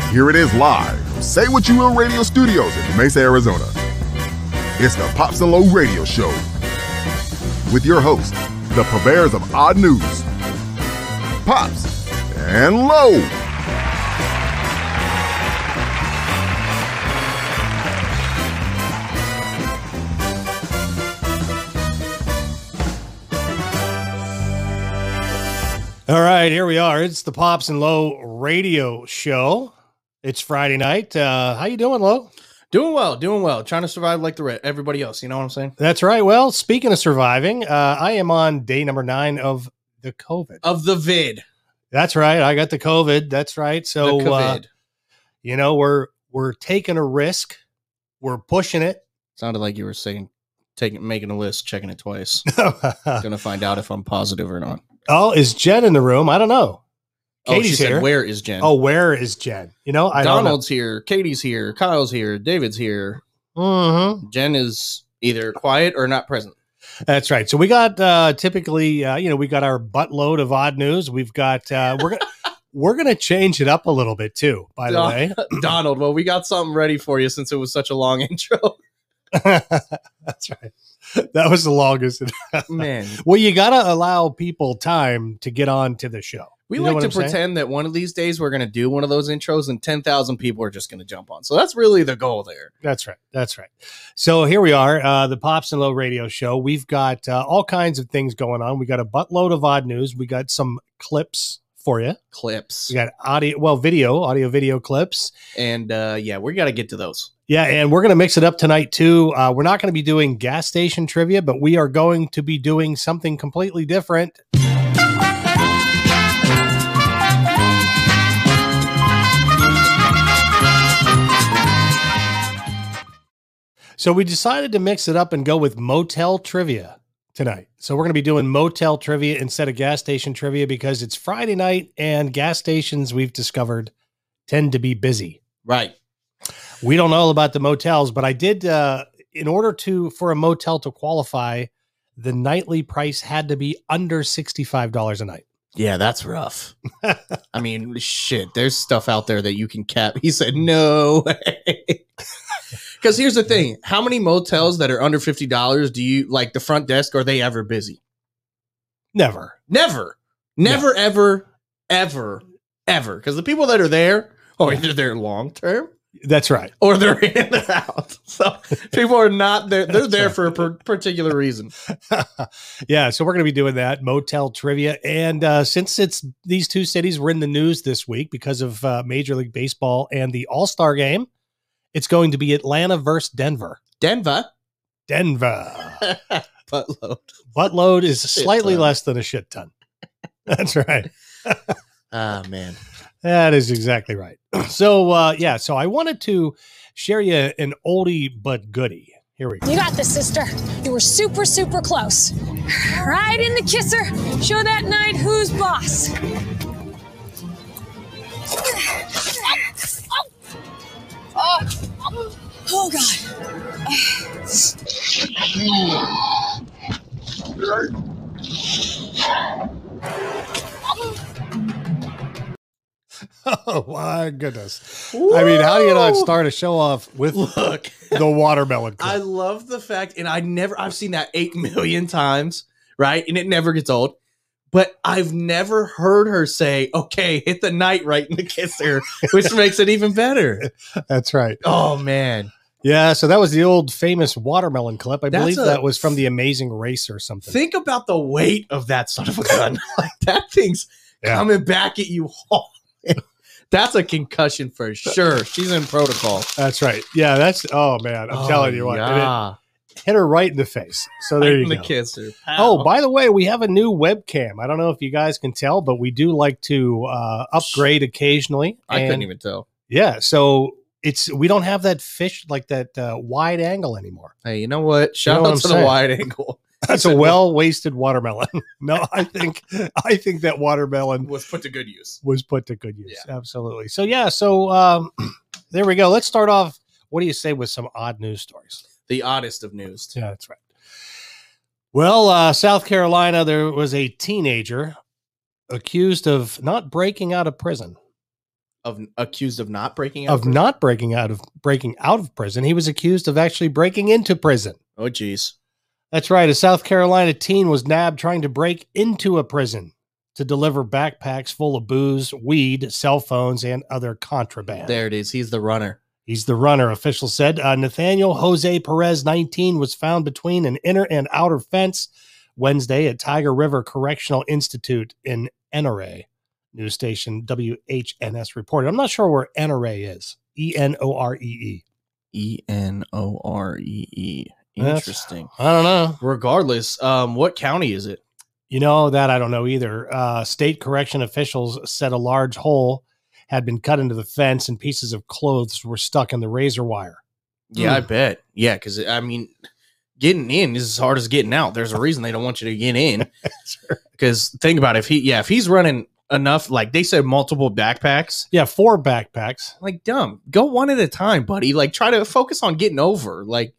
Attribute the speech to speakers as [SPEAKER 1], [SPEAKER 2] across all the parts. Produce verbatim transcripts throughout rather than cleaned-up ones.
[SPEAKER 1] Here it is live from Say What You Will Radio Studios in Mesa, Arizona. It's the Pops and Low Radio Show with your hosts, the purveyors of odd news, Pops and Low.
[SPEAKER 2] All right, here we are. It's the Pops and Low Radio Show. It's Friday night. Uh, how you doing, Low?
[SPEAKER 3] Doing well, doing well. Trying to survive like the re- everybody else. You know what I'm saying?
[SPEAKER 2] That's right. Well, speaking of surviving, uh, I am on day number nine of the COVID.
[SPEAKER 3] Of the vid.
[SPEAKER 2] That's right. I got the COVID. That's right. So,
[SPEAKER 3] the
[SPEAKER 2] uh,
[SPEAKER 3] COVID.
[SPEAKER 2] you know, we're we're taking a risk. We're pushing it.
[SPEAKER 3] Sounded like you were saying, taking, making a list, checking it twice.
[SPEAKER 2] oh,
[SPEAKER 3] Gonna find out if I'm positive or not.
[SPEAKER 2] is Jen in the room? I don't know. Katie's
[SPEAKER 3] oh, she
[SPEAKER 2] here.
[SPEAKER 3] Said, where is Jen?
[SPEAKER 2] Oh, where is Jen? You know, I
[SPEAKER 3] Donald's
[SPEAKER 2] don't know.
[SPEAKER 3] here. Katie's here. Kyle's here. David's here.
[SPEAKER 2] Mm-hmm.
[SPEAKER 3] Jen is either quiet or not present.
[SPEAKER 2] That's right. So we got uh, typically, uh, you know, we got our buttload of odd news. We've got uh, we're gonna we're gonna change it up a little bit too. By
[SPEAKER 3] Don-
[SPEAKER 2] the way,
[SPEAKER 3] Donald. Well, we got something ready for you since it was such a long intro.
[SPEAKER 2] That's right. That was the longest.
[SPEAKER 3] Man,
[SPEAKER 2] well, you got to allow people time to get on to the show.
[SPEAKER 3] we
[SPEAKER 2] You know
[SPEAKER 3] like
[SPEAKER 2] what
[SPEAKER 3] to
[SPEAKER 2] I'm saying?
[SPEAKER 3] pretend that one of these days we're going to do one of those intros and ten thousand people are just going to jump on. So that's really the goal there.
[SPEAKER 2] That's right. That's right. So here we are, uh, the Pops and Low Radio Show. We've got uh, all kinds of things going on. We got a buttload of odd news. We got some clips for you.
[SPEAKER 3] Clips.
[SPEAKER 2] We got audio, well, video, audio, video clips.
[SPEAKER 3] And uh, yeah, we got to get to those.
[SPEAKER 2] Yeah, and we're going to mix it up tonight, too. Uh, we're not going to be doing gas station trivia, but we are going to be doing something completely different. So we decided to mix it up and go with motel trivia tonight. So we're going to be doing motel trivia instead of gas station trivia because it's Friday night and gas stations, we've discovered, tend to be busy.
[SPEAKER 3] Right.
[SPEAKER 2] We don't know about the motels, but I did, uh, in order to, for a motel to qualify, the nightly price had to be under sixty-five dollars a night.
[SPEAKER 3] Yeah, that's rough. I mean, shit, there's stuff out there that you can cap. He said, no way. Because here's the thing. How many motels that are under fifty dollars do you, like the front desk, are they ever busy?
[SPEAKER 2] Never.
[SPEAKER 3] Never. Never, no. ever, ever, ever. Because the people that are there, oh, either they're long term.
[SPEAKER 2] That's right.
[SPEAKER 3] Or they're in and out. So people are not there. They're there for a per- particular reason.
[SPEAKER 2] Yeah. So we're going to be doing that motel trivia. And uh, since it's these two cities were in the news this week because of uh, Major League Baseball and the All-Star game, it's going to be Atlanta versus Denver.
[SPEAKER 3] Denver.
[SPEAKER 2] Denver.
[SPEAKER 3] Buttload.
[SPEAKER 2] Buttload is slightly less than a shit ton. That's right.
[SPEAKER 3] Ah, man.
[SPEAKER 2] That is exactly right. So, uh, yeah, so I wanted to share you an oldie but goodie. Here we go.
[SPEAKER 4] You got this, sister. You were super, super close. Right in the kisser. Show that knight who's boss. Oh, oh God.
[SPEAKER 2] Oh, my goodness. Woo! I mean, how do you not start a show off with
[SPEAKER 3] Look,
[SPEAKER 2] the watermelon clip?
[SPEAKER 3] I love the fact, and I never, I've seen that eight million times, right? And it never gets old. But I've never heard her say, okay, hit the knight right in the kisser, which makes it even better.
[SPEAKER 2] That's right.
[SPEAKER 3] Oh, man.
[SPEAKER 2] Yeah, so that was the old famous watermelon clip. I
[SPEAKER 3] That's
[SPEAKER 2] believe
[SPEAKER 3] a,
[SPEAKER 2] that was from The Amazing Race or something.
[SPEAKER 3] Think about the weight of that son of a gun. Like, that thing's yeah. coming back at you hard. That's a concussion for sure. She's in protocol.
[SPEAKER 2] That's right. Yeah, that's, oh, man, I'm
[SPEAKER 3] oh,
[SPEAKER 2] telling you what.
[SPEAKER 3] Yeah.
[SPEAKER 2] It hit her right in the face. So there
[SPEAKER 3] right
[SPEAKER 2] you
[SPEAKER 3] in
[SPEAKER 2] go.
[SPEAKER 3] The kisser.
[SPEAKER 2] Oh, by the way, we have a new webcam. I don't know if you guys can tell, but we do like to uh, upgrade occasionally.
[SPEAKER 3] I
[SPEAKER 2] and,
[SPEAKER 3] couldn't even tell.
[SPEAKER 2] Yeah, so it's we don't have that fish, like that uh, wide angle anymore.
[SPEAKER 3] Hey, you know what? Shout
[SPEAKER 2] you know
[SPEAKER 3] out
[SPEAKER 2] what
[SPEAKER 3] to
[SPEAKER 2] saying?
[SPEAKER 3] the wide angle.
[SPEAKER 2] That's a well-wasted watermelon. No, I think I think that watermelon
[SPEAKER 3] was put to good use.
[SPEAKER 2] Was put to good use.
[SPEAKER 3] Yeah.
[SPEAKER 2] Absolutely. So yeah, so um, there we go. Let's start off. What do you say with some odd news stories?
[SPEAKER 3] The oddest of news.
[SPEAKER 2] Yeah, that's right. Well, uh, South Carolina, there was a teenager accused of not breaking out of prison.
[SPEAKER 3] Of accused of not breaking out
[SPEAKER 2] of not breaking out of breaking out of prison. He was accused of actually breaking into prison.
[SPEAKER 3] Oh, geez.
[SPEAKER 2] That's right. A South Carolina teen was nabbed trying to break into a prison to deliver backpacks full of booze, weed, cell phones, and other contraband.
[SPEAKER 3] There it is. He's the runner.
[SPEAKER 2] He's the runner, officials said. Uh, Nathaniel Jose Perez, nineteen, was found between an inner and outer fence Wednesday at Tiger River Correctional Institute in N R A. News station W H N S reported. I'm not sure where N R A is. E N O R E E.
[SPEAKER 3] E N O R E E. Interesting.
[SPEAKER 2] That's, I don't know.
[SPEAKER 3] Regardless, um, what county is it?
[SPEAKER 2] You know, that I don't know either. Uh, state correction officials said a large hole had been cut into the fence and pieces of clothes were stuck in the razor wire.
[SPEAKER 3] Yeah,
[SPEAKER 2] Mm.
[SPEAKER 3] I bet. Yeah, because, I mean, getting in is as hard as getting out. There's a reason they don't want you to get in. Because think about it. If he, yeah, if he's running enough, like they said, multiple backpacks.
[SPEAKER 2] Yeah, four backpacks.
[SPEAKER 3] Like, dumb. Go one at a time, buddy. Like, try to focus on getting over. Like,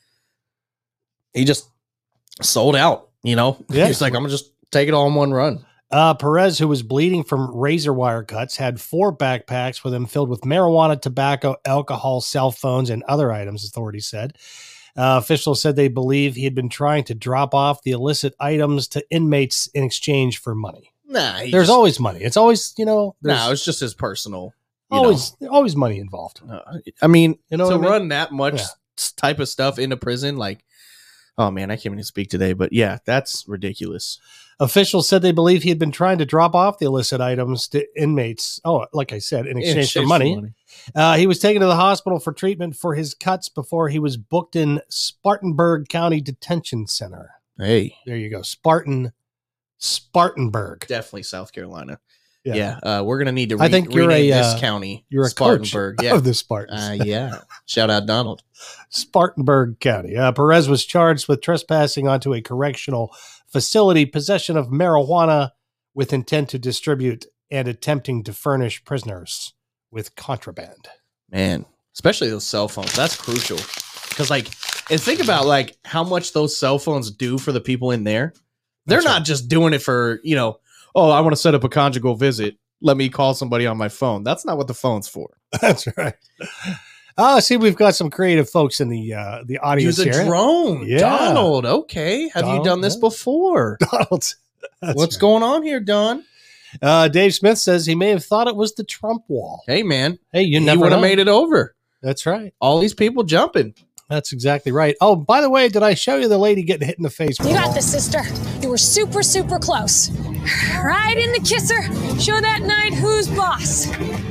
[SPEAKER 3] he just sold out, you know?
[SPEAKER 2] Yeah.
[SPEAKER 3] He's like, I'm going to just take it all in one run.
[SPEAKER 2] Uh, Perez, who was bleeding from razor wire cuts, had four backpacks with him filled with marijuana, tobacco, alcohol, cell phones, and other items, authorities said. Uh, officials said they believe he had been trying to drop off the illicit items to inmates in exchange for money.
[SPEAKER 3] Nah. he
[SPEAKER 2] There's
[SPEAKER 3] just-
[SPEAKER 2] always money. It's always, you know, there's
[SPEAKER 3] No, it's just his personal. you
[SPEAKER 2] always always money involved.
[SPEAKER 3] know. Uh, I mean,
[SPEAKER 2] You know
[SPEAKER 3] to
[SPEAKER 2] what I mean?
[SPEAKER 3] run that much
[SPEAKER 2] Yeah.
[SPEAKER 3] s- type of stuff into prison, like, oh man, I can't even speak today, but yeah, that's ridiculous.
[SPEAKER 2] Officials said they believe he had been trying to drop off the illicit items to inmates. Oh, like I said, in exchange, for money. Uh, he was taken to the hospital for treatment for his cuts before he was booked in Spartanburg County Detention Center.
[SPEAKER 3] Hey,
[SPEAKER 2] There you go. Spartan, Spartanburg.
[SPEAKER 3] definitely South Carolina.
[SPEAKER 2] Yeah.
[SPEAKER 3] Yeah, uh, we're gonna need to.
[SPEAKER 2] I
[SPEAKER 3] Re-
[SPEAKER 2] think you're
[SPEAKER 3] rename
[SPEAKER 2] a,
[SPEAKER 3] this
[SPEAKER 2] uh,
[SPEAKER 3] county.
[SPEAKER 2] You're a coach
[SPEAKER 3] Spartanburg. Yeah,
[SPEAKER 2] of the Spartans.
[SPEAKER 3] uh, yeah. Shout out Donald.
[SPEAKER 2] Spartanburg County. Uh, Perez was charged with trespassing onto a correctional facility, possession of marijuana with intent to distribute, and attempting to furnish prisoners with contraband.
[SPEAKER 3] Man, especially those cell phones. That's crucial because, like, and think about like how much those cell phones do for the people in there. They're
[SPEAKER 2] That's
[SPEAKER 3] not
[SPEAKER 2] right.
[SPEAKER 3] just doing it for, you know, oh, I want to set up a conjugal visit. Let me call somebody on my phone. That's not what the phone's for.
[SPEAKER 2] That's right. Oh, see, we've got some creative folks in the uh, the audience
[SPEAKER 3] Use a
[SPEAKER 2] here.
[SPEAKER 3] drone.
[SPEAKER 2] Yeah.
[SPEAKER 3] Donald, okay. Have
[SPEAKER 2] Donald,
[SPEAKER 3] you done this
[SPEAKER 2] yeah.
[SPEAKER 3] before?
[SPEAKER 2] Donald. That's
[SPEAKER 3] What's
[SPEAKER 2] right.
[SPEAKER 3] going on here, Don?
[SPEAKER 2] Uh, Dave Smith says he may have thought it was the Trump wall.
[SPEAKER 3] Hey, man.
[SPEAKER 2] Hey, you
[SPEAKER 3] You
[SPEAKER 2] never
[SPEAKER 3] would
[SPEAKER 2] know.
[SPEAKER 3] have made it over.
[SPEAKER 2] That's right.
[SPEAKER 3] All these people jumping.
[SPEAKER 2] That's exactly right. Oh, by the way, did I show you the lady getting hit in the face? with
[SPEAKER 4] You
[SPEAKER 2] a
[SPEAKER 4] got
[SPEAKER 2] wall?
[SPEAKER 4] this, sister. You were super, super close. Right in the kisser. Show that night who's boss.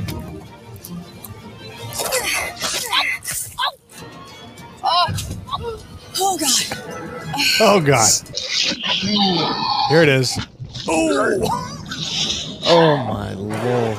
[SPEAKER 4] Oh, God.
[SPEAKER 2] Oh, God. Here it is. Oh.
[SPEAKER 3] Oh, my Lord.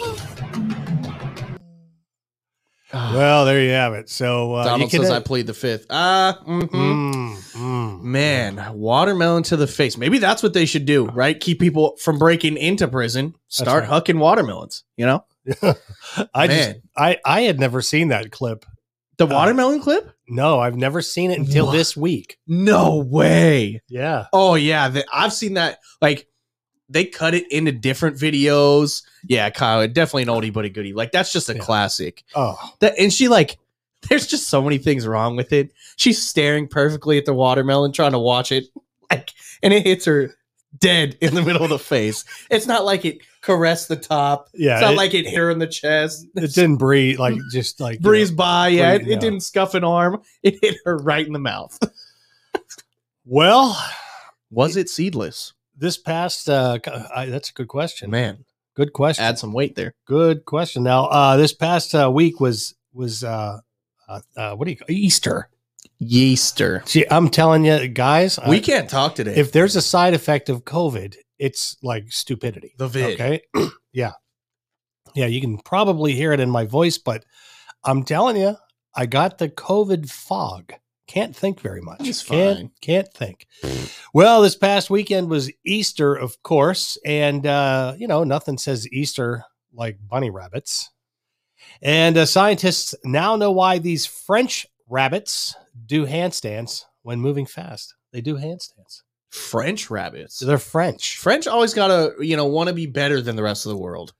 [SPEAKER 2] Well, there you have it. So, uh,
[SPEAKER 3] Donald
[SPEAKER 2] you can,
[SPEAKER 3] says I plead the fifth. Ah, mhm.
[SPEAKER 2] Mm, mm.
[SPEAKER 3] Man, watermelon to the face. Maybe that's what they should do, right? Keep people from breaking into prison. Start
[SPEAKER 2] right.
[SPEAKER 3] hucking watermelons, you know?
[SPEAKER 2] I just,
[SPEAKER 3] Man.
[SPEAKER 2] I, I had never seen that clip.
[SPEAKER 3] The
[SPEAKER 2] Uh,
[SPEAKER 3] watermelon clip?
[SPEAKER 2] No, I've never seen it until
[SPEAKER 3] What?
[SPEAKER 2] this week.
[SPEAKER 3] No way.
[SPEAKER 2] Yeah.
[SPEAKER 3] Oh, yeah. The, I've seen that. Like, they cut it into different videos. Yeah, Kyle, definitely an oldie but a goodie. Like, that's just a
[SPEAKER 2] Yeah.
[SPEAKER 3] classic.
[SPEAKER 2] Oh,
[SPEAKER 3] That And she, like, there's just so many things wrong with it. She's staring perfectly at the watermelon, trying to watch it. Like, and it hits her dead in the middle of the face. It's not like it caressed the top.
[SPEAKER 2] yeah.
[SPEAKER 3] It's not
[SPEAKER 2] it,
[SPEAKER 3] like it hit her in the chest.
[SPEAKER 2] it didn't breathe, like, just like, you
[SPEAKER 3] Breeze
[SPEAKER 2] know.
[SPEAKER 3] by. Yeah, it,
[SPEAKER 2] breathe,
[SPEAKER 3] it
[SPEAKER 2] yeah.
[SPEAKER 3] didn't scuff an arm. It hit her right in the mouth.
[SPEAKER 2] Well,
[SPEAKER 3] Was it seedless?
[SPEAKER 2] this past, uh, I, that's a good question.
[SPEAKER 3] Man,
[SPEAKER 2] Good question.
[SPEAKER 3] add some weight there.
[SPEAKER 2] Good question. Now, uh, this past uh, week was, was, uh, uh, uh, what do you call Easter?
[SPEAKER 3] Yeaster.
[SPEAKER 2] See, I'm telling you, guys,
[SPEAKER 3] We
[SPEAKER 2] I-
[SPEAKER 3] can't talk today.
[SPEAKER 2] if there's a side effect of COVID, it's like stupidity.
[SPEAKER 3] The vid.
[SPEAKER 2] Okay. yeah. Yeah. You can probably hear it in my voice, but I'm telling you, I got the COVID fog. Can't think very much.
[SPEAKER 3] It's
[SPEAKER 2] can't,
[SPEAKER 3] fine.
[SPEAKER 2] Can't think. Well, this past weekend was Easter, of course. And, uh, you know, nothing says Easter like bunny rabbits. And uh, scientists now know why these French rabbits do handstands when moving fast. They do handstands.
[SPEAKER 3] French rabbits.
[SPEAKER 2] They're French.
[SPEAKER 3] French always gotta, you know, want to be better than the rest of the world.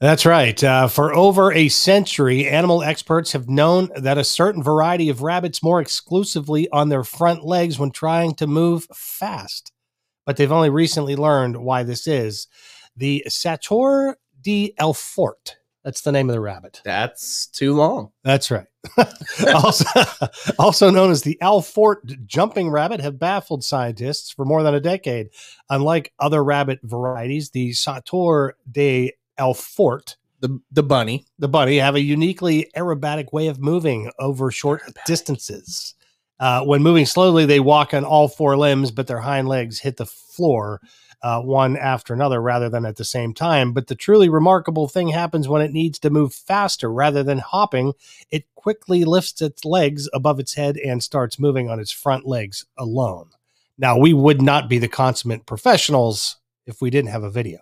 [SPEAKER 2] That's right. Uh, for over a century, animal experts have known that a certain variety of rabbits more exclusively on their front legs when trying to move fast. But they've only recently learned why this is. The Sator de Alfort. That's the name of the rabbit.
[SPEAKER 3] That's too long.
[SPEAKER 2] That's right. also, also known as the Alfort jumping rabbit, have baffled scientists for more than a decade. Unlike other rabbit varieties, the Sator de Alfort,
[SPEAKER 3] The the bunny.
[SPEAKER 2] the bunny, have a uniquely aerobatic way of moving over short
[SPEAKER 3] Aerobatic.
[SPEAKER 2] distances. Uh, when moving slowly, they walk on all four limbs, but their hind legs hit the floor uh, one after another rather than at the same time. But the truly remarkable thing happens when it needs to move faster rather than hopping. It quickly lifts its legs above its head and starts moving on its front legs alone. Now, we would not be the consummate professionals if we didn't have a video.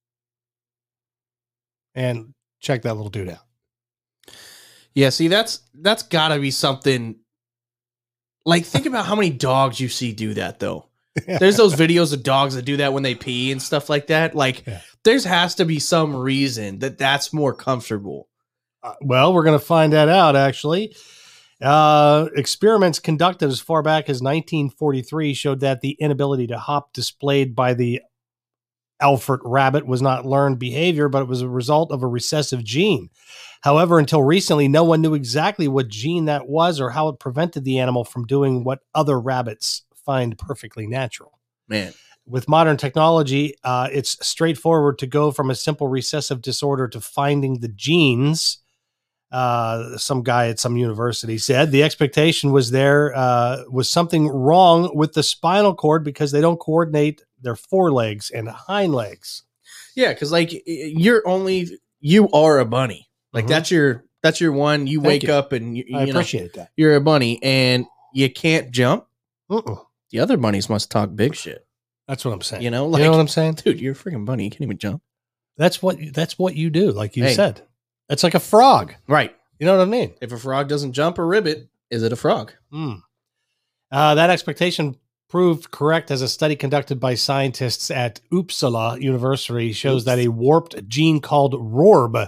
[SPEAKER 2] And check that little dude out.
[SPEAKER 3] Yeah, see, that's that's gotta be something. Like, think about how many dogs you see do that, though. There's those videos of dogs that do that when they pee and stuff like that. Like,
[SPEAKER 2] Yeah.
[SPEAKER 3] there's has to be some reason that that's more comfortable.
[SPEAKER 2] Uh, well, we're going to find that out, actually. Uh, experiments conducted as far back as nineteen forty-three showed that the inability to hop displayed by the Alfort rabbit was not learned behavior, but it was a result of a recessive gene. However, until recently, no one knew exactly what gene that was or how it prevented the animal from doing what other rabbits find perfectly natural.
[SPEAKER 3] Man,
[SPEAKER 2] With modern technology, uh, it's straightforward to go from a simple recessive disorder to finding the genes. Uh, some guy at some university said the expectation was there uh, was something wrong with the spinal cord because they don't coordinate their forelegs and hind legs.
[SPEAKER 3] yeah, because like y- you're only you are a bunny. Like
[SPEAKER 2] Mhm.
[SPEAKER 3] that's your that's your one. You
[SPEAKER 2] Thank
[SPEAKER 3] wake
[SPEAKER 2] you.
[SPEAKER 3] up and you,
[SPEAKER 2] I
[SPEAKER 3] you know
[SPEAKER 2] appreciate that.
[SPEAKER 3] you're a bunny and you can't jump.
[SPEAKER 2] Mm-mm.
[SPEAKER 3] The other bunnies must talk big shit.
[SPEAKER 2] That's what I'm saying.
[SPEAKER 3] You know,
[SPEAKER 2] you
[SPEAKER 3] like
[SPEAKER 2] know what I'm saying?
[SPEAKER 3] dude, you're a freaking bunny. You can't even jump.
[SPEAKER 2] That's what that's what you do, like you
[SPEAKER 3] Hey.
[SPEAKER 2] said. It's like a frog.
[SPEAKER 3] Right.
[SPEAKER 2] You know what I mean?
[SPEAKER 3] If a frog doesn't jump or ribbit, is it a frog?
[SPEAKER 2] Mm. Uh, that expectation proved correct as a study conducted by scientists at Uppsala University shows
[SPEAKER 3] Oops.
[SPEAKER 2] that a warped gene called RORB,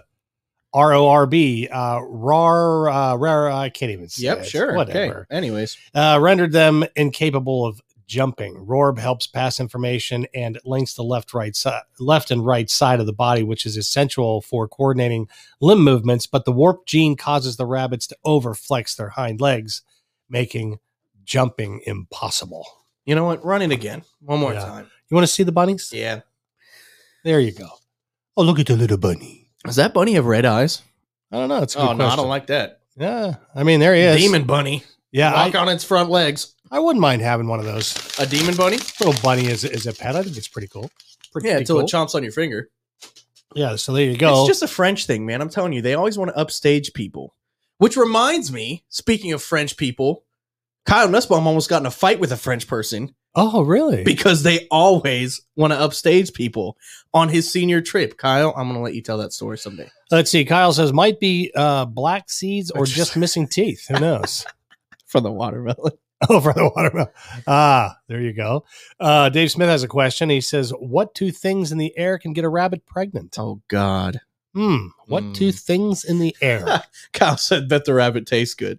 [SPEAKER 2] R O R B, uh, RAR, uh, rare, I can't even say
[SPEAKER 3] Yep,
[SPEAKER 2] it.
[SPEAKER 3] sure.
[SPEAKER 2] Whatever.
[SPEAKER 3] Okay. Anyways,
[SPEAKER 2] Uh, rendered them incapable of jumping. RORB helps pass information and links the left, right, si- left and right side of the body, which is essential for coordinating limb movements. But the warped gene causes the rabbits to overflex their hind legs, making jumping impossible.
[SPEAKER 3] you know what? Run it again. One more
[SPEAKER 2] Yeah.
[SPEAKER 3] time.
[SPEAKER 2] You want to see the bunnies?
[SPEAKER 3] Yeah.
[SPEAKER 2] There you go. Oh, look at the little bunny.
[SPEAKER 3] Does that bunny have red eyes?
[SPEAKER 2] I don't know. It's a good
[SPEAKER 3] Oh, no, I
[SPEAKER 2] question.
[SPEAKER 3] don't like that.
[SPEAKER 2] Yeah, I mean, there he is.
[SPEAKER 3] Demon bunny.
[SPEAKER 2] Yeah,
[SPEAKER 3] Walk
[SPEAKER 2] I,
[SPEAKER 3] on its front legs.
[SPEAKER 2] I wouldn't mind having one of those.
[SPEAKER 3] A demon bunny?
[SPEAKER 2] Little bunny is, is a pet. I think it's pretty cool. Pretty,
[SPEAKER 3] Yeah,
[SPEAKER 2] pretty
[SPEAKER 3] until
[SPEAKER 2] cool.
[SPEAKER 3] it chomps on your finger.
[SPEAKER 2] Yeah, so there you go.
[SPEAKER 3] It's just a French thing, man. I'm telling you, they always want to upstage people. Which reminds me, speaking of French people, Kyle Nussbaum almost got in a fight with a French person
[SPEAKER 2] Oh, really?
[SPEAKER 3] because they always want to upstage people on his senior trip. Kyle, I'm going to let you tell that story someday.
[SPEAKER 2] Let's see. Kyle says might be uh, black seeds or just missing teeth. Who knows?
[SPEAKER 3] For the watermelon.
[SPEAKER 2] Oh, for the watermelon. Ah, there you go. Uh, Dave Smith has a question. He says, "What two things in the air can get a rabbit pregnant?"
[SPEAKER 3] Oh, God.
[SPEAKER 2] Hmm. What
[SPEAKER 3] Hmm.
[SPEAKER 2] two things in the air?
[SPEAKER 3] Kyle said, bet the rabbit tastes good.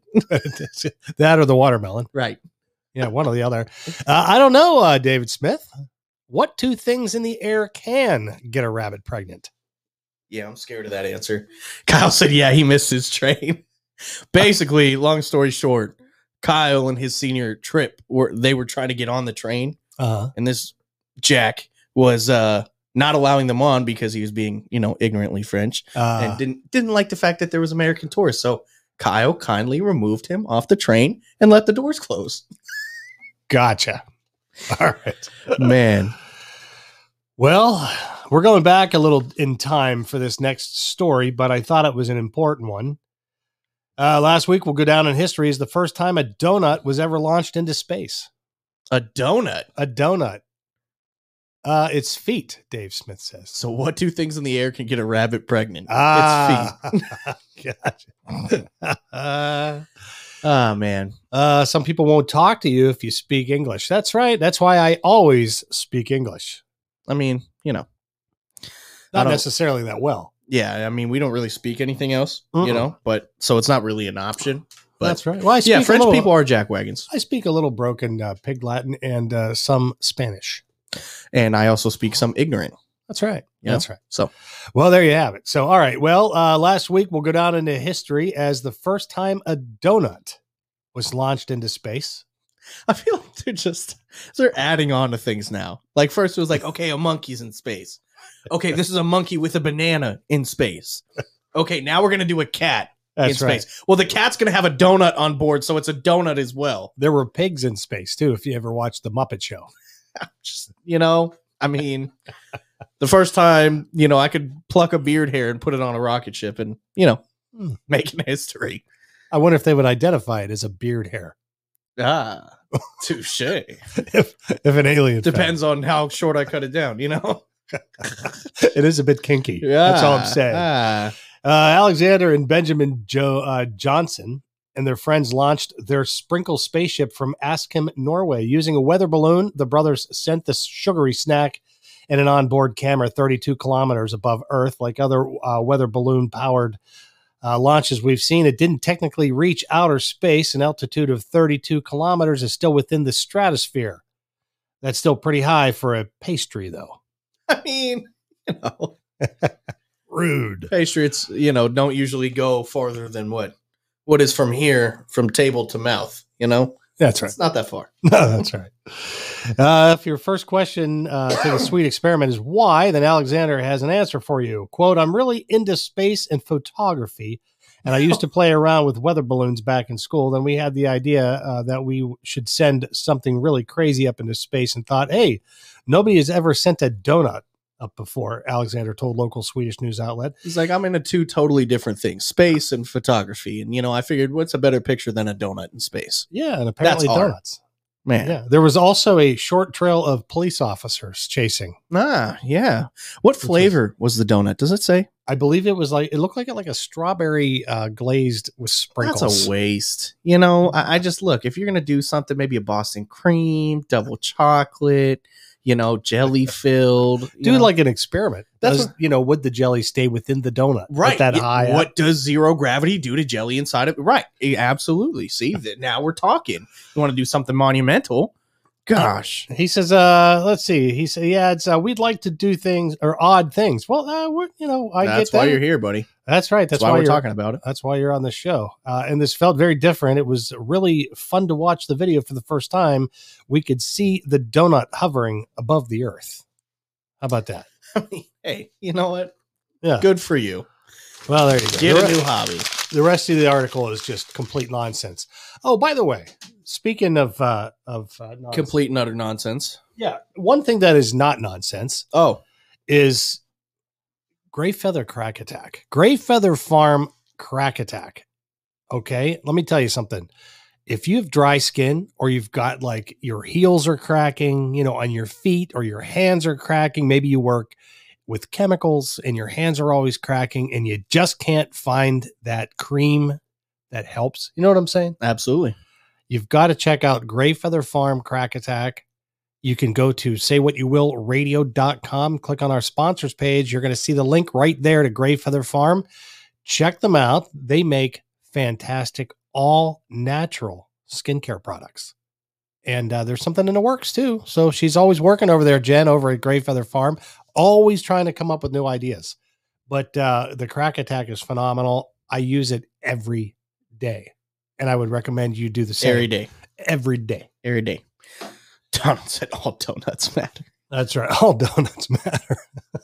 [SPEAKER 2] That or the watermelon?
[SPEAKER 3] Right.
[SPEAKER 2] Yeah, one or the other. Uh, I don't know, uh, David Smith. What two things in the air can get a rabbit pregnant?
[SPEAKER 3] Yeah, I'm scared of that answer. Kyle said, yeah, he missed his train. Basically, long story short, Kyle and his senior trip were they were trying to get on the train,
[SPEAKER 2] Uh,
[SPEAKER 3] and this Jack was uh not allowing them on because he was being, you know, ignorantly French
[SPEAKER 2] uh,
[SPEAKER 3] and didn't didn't like the fact that there was American tourists. So Kyle kindly removed him off the train and let the doors close.
[SPEAKER 2] gotcha. All right.
[SPEAKER 3] Man.
[SPEAKER 2] Well, we're going back a little in time for this next story, but I thought it was an important one. Uh, last week, we'll go down in history as the first time a donut was ever launched into space.
[SPEAKER 3] A donut.
[SPEAKER 2] A donut. Uh, it's feet, Dave Smith says.
[SPEAKER 3] So what two things in the air can get a rabbit pregnant?
[SPEAKER 2] Ah,
[SPEAKER 3] It's feet.
[SPEAKER 2] gotcha. uh,
[SPEAKER 3] Oh, man.
[SPEAKER 2] uh, some people won't talk to you if you speak English. That's right. That's why I always speak English.
[SPEAKER 3] I mean, you know. I
[SPEAKER 2] Not
[SPEAKER 3] don't-
[SPEAKER 2] necessarily that well.
[SPEAKER 3] Yeah, I mean, we don't really speak anything else,
[SPEAKER 2] Mm-mm.
[SPEAKER 3] you know, but so it's not really an option. But
[SPEAKER 2] That's right. Well, I speak
[SPEAKER 3] yeah,
[SPEAKER 2] a
[SPEAKER 3] French
[SPEAKER 2] little-
[SPEAKER 3] people are jackwagons.
[SPEAKER 2] I speak a little broken uh, Pig Latin and uh, some Spanish.
[SPEAKER 3] And I also speak some ignorant.
[SPEAKER 2] That's right.
[SPEAKER 3] Yeah.
[SPEAKER 2] That's right.
[SPEAKER 3] So
[SPEAKER 2] Well, there you have it. So, all right. Well, uh, last week we'll go down into history as the first time a donut was launched into space.
[SPEAKER 3] I feel like they're just they're adding on to things now. Like first it was like, okay, a monkey's in space. Okay, this is a monkey with a banana in space. Okay, now we're gonna do a cat
[SPEAKER 2] That's
[SPEAKER 3] in
[SPEAKER 2] right.
[SPEAKER 3] space. Well, the cat's gonna have a donut on board, so it's a donut as well.
[SPEAKER 2] There were pigs in space too. If you ever watched the Muppet Show,
[SPEAKER 3] Just you know, I mean, the first time you know I could pluck a beard hair and put it on a rocket ship, and you know,
[SPEAKER 2] Hmm.
[SPEAKER 3] making history.
[SPEAKER 2] I wonder if they would identify it as a beard hair.
[SPEAKER 3] Ah, touche.
[SPEAKER 2] if, if an alien found
[SPEAKER 3] Depends on how short I cut it down. You know.
[SPEAKER 2] it. It is a bit kinky. That's all I'm saying.
[SPEAKER 3] Ah.
[SPEAKER 2] Uh, Alexander and Benjamin jo- uh, Johnson and their friends launched their Sprinkle spaceship from Askim, Norway. Using a weather balloon, the brothers sent the sugary snack and an onboard camera thirty-two kilometers above Earth. Like other uh, weather balloon-powered uh, launches we've seen, it didn't technically reach outer space. An altitude of thirty-two kilometers is still within the stratosphere. That's still pretty high for a pastry, though.
[SPEAKER 3] I mean, you know,
[SPEAKER 2] Rude.
[SPEAKER 3] pastries, you know, don't usually go farther than what what is from here, from table to mouth. You know,
[SPEAKER 2] That's right.
[SPEAKER 3] it's not that far.
[SPEAKER 2] No, that's right. Uh, if your first question uh, to the sweet experiment is why, then Alexander has an answer for you. Quote, I'm really into space and photography, and I used to play around with weather balloons back in school. Then we had the idea uh, that we should send something really crazy up into space and thought, hey, nobody has ever sent a donut up before, Alexander told local Swedish news outlet.
[SPEAKER 3] He's like, I'm into two totally different things, space and photography. And, you know, I figured what's a better picture than a donut in space?
[SPEAKER 2] Yeah, and apparently
[SPEAKER 3] That's art.
[SPEAKER 2] donuts.
[SPEAKER 3] Man.
[SPEAKER 2] Yeah, there was also a short trail of police officers chasing.
[SPEAKER 3] Ah, yeah. What flavor was the donut? Does it say?
[SPEAKER 2] I believe it was like, it looked like it like a strawberry uh, glazed with sprinkles.
[SPEAKER 3] That's a waste. You know, I, I just look, if you're going to do something, maybe a Boston cream, double chocolate, you know, jelly filled.
[SPEAKER 2] Do like an experiment.
[SPEAKER 3] That's
[SPEAKER 2] Does,
[SPEAKER 3] what-
[SPEAKER 2] you know, would the jelly stay within the donut?
[SPEAKER 3] Right.
[SPEAKER 2] At that
[SPEAKER 3] Yeah,
[SPEAKER 2] high.
[SPEAKER 3] What
[SPEAKER 2] up?
[SPEAKER 3] does zero gravity do to jelly inside of it? Right. Eh, Absolutely. See, that now we're talking. You want to do something monumental? Gosh.
[SPEAKER 2] He says, uh, let's see. He said, yeah, it's, uh, we'd like to do things or odd things. Well, uh, we're, you know, I
[SPEAKER 3] That's
[SPEAKER 2] get that.
[SPEAKER 3] why you're here, buddy.
[SPEAKER 2] That's right.
[SPEAKER 3] That's,
[SPEAKER 2] That's,
[SPEAKER 3] why,
[SPEAKER 2] why,
[SPEAKER 3] we're
[SPEAKER 2] you're
[SPEAKER 3] talking about it.
[SPEAKER 2] That's why you're on the show. Uh, and this felt very different. It was really fun to watch the video for the first time. We could see the donut hovering above the earth. How about that?
[SPEAKER 3] I mean, hey, you know what?
[SPEAKER 2] Yeah.
[SPEAKER 3] Good for you.
[SPEAKER 2] Well, there you go.
[SPEAKER 3] Get
[SPEAKER 2] The
[SPEAKER 3] a
[SPEAKER 2] re-
[SPEAKER 3] new hobby.
[SPEAKER 2] The rest of the article is just complete nonsense. Oh, by the way, speaking of uh, of uh, nonsense,
[SPEAKER 3] Complete and utter nonsense.
[SPEAKER 2] yeah, one thing that is not nonsense
[SPEAKER 3] Oh,
[SPEAKER 2] is gray feather crack attack. Gray feather farm crack attack. Okay, let me tell you something. If you have dry skin or you've got like your heels are cracking, you know, on your feet or your hands are cracking, maybe you work with chemicals and your hands are always cracking and you just can't find that cream that helps. You know what I'm saying?
[SPEAKER 3] absolutely.
[SPEAKER 2] You've got to check out Gray Feather Farm Crack Attack. You can go to say what you will radio dot com, click on our sponsors page. You're going to see the link right there to Gray Feather Farm. Check them out. They make fantastic, all natural skincare products. And uh, there's something in the works too. So she's always working over there, Jen, over at Gray Feather Farm, always trying to come up with new ideas. But uh, the Crack Attack is phenomenal. I use it every day. And I would recommend you do the same
[SPEAKER 3] Every day.
[SPEAKER 2] every day.
[SPEAKER 3] Every day. Donald said all donuts matter.
[SPEAKER 2] That's right. All donuts matter.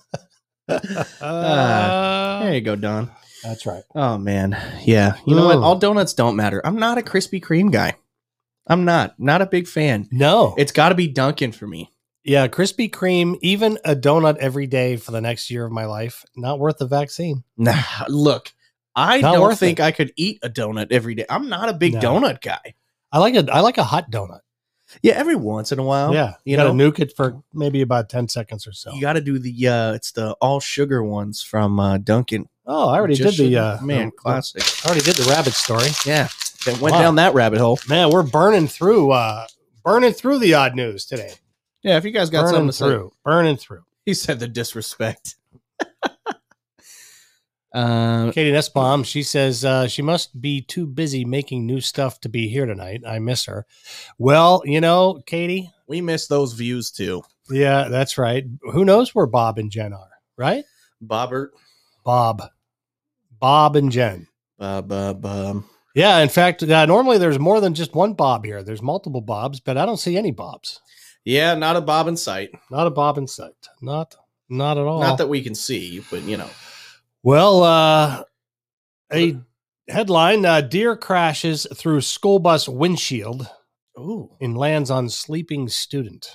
[SPEAKER 3] Ah, there you go, Don.
[SPEAKER 2] That's right.
[SPEAKER 3] Oh, man. Yeah. You know what?
[SPEAKER 2] Mm.
[SPEAKER 3] All donuts don't matter. I'm not a Krispy Kreme guy. I'm not. Not a big fan.
[SPEAKER 2] No.
[SPEAKER 3] It's got to be Dunkin' for me.
[SPEAKER 2] Yeah. Krispy Kreme, even a donut every day for the next year of my life, not worth the vaccine.
[SPEAKER 3] Nah, look, I
[SPEAKER 2] Not
[SPEAKER 3] don't
[SPEAKER 2] worth
[SPEAKER 3] think
[SPEAKER 2] it.
[SPEAKER 3] I could eat a donut every day. I'm not a big
[SPEAKER 2] No.
[SPEAKER 3] donut guy.
[SPEAKER 2] I like a I like a hot donut.
[SPEAKER 3] Yeah, every once in a while.
[SPEAKER 2] yeah. You,
[SPEAKER 3] you
[SPEAKER 2] got to
[SPEAKER 3] know,
[SPEAKER 2] nuke it for maybe about ten seconds or so.
[SPEAKER 3] you got to do the uh, it's the all sugar ones from uh, Dunkin'.
[SPEAKER 2] Oh, I already
[SPEAKER 3] Just
[SPEAKER 2] did the
[SPEAKER 3] sugar.
[SPEAKER 2] uh
[SPEAKER 3] man
[SPEAKER 2] the-
[SPEAKER 3] classic.
[SPEAKER 2] I already did the rabbit story.
[SPEAKER 3] Yeah, that went
[SPEAKER 2] Wow.
[SPEAKER 3] down that rabbit hole.
[SPEAKER 2] Man, we're burning through uh burning through the odd news today.
[SPEAKER 3] Yeah, if you guys got
[SPEAKER 2] burning
[SPEAKER 3] something to say,
[SPEAKER 2] through. Burning through.
[SPEAKER 3] he said the disrespect. Uh,
[SPEAKER 2] Katie Nussbaum, she says uh, she must be too busy making new stuff to be here tonight. I miss her. Well, you know, Katie.
[SPEAKER 3] we miss those views too.
[SPEAKER 2] Yeah, that's right. Who knows where Bob and Jen are, right?
[SPEAKER 3] Bobbert.
[SPEAKER 2] Bob. Bob and Jen.
[SPEAKER 3] Bob, Bob, Bob.
[SPEAKER 2] Yeah, in fact, uh, normally there's more than just one Bob here. There's multiple Bobs, but I don't see any Bobs.
[SPEAKER 3] Yeah, not a Bob in sight.
[SPEAKER 2] Not a Bob in sight. Not, not at all.
[SPEAKER 3] Not that we can see, but you know.
[SPEAKER 2] Well, uh, a headline, uh, deer crashes through school bus windshield
[SPEAKER 3] Ooh.
[SPEAKER 2] and lands on sleeping student.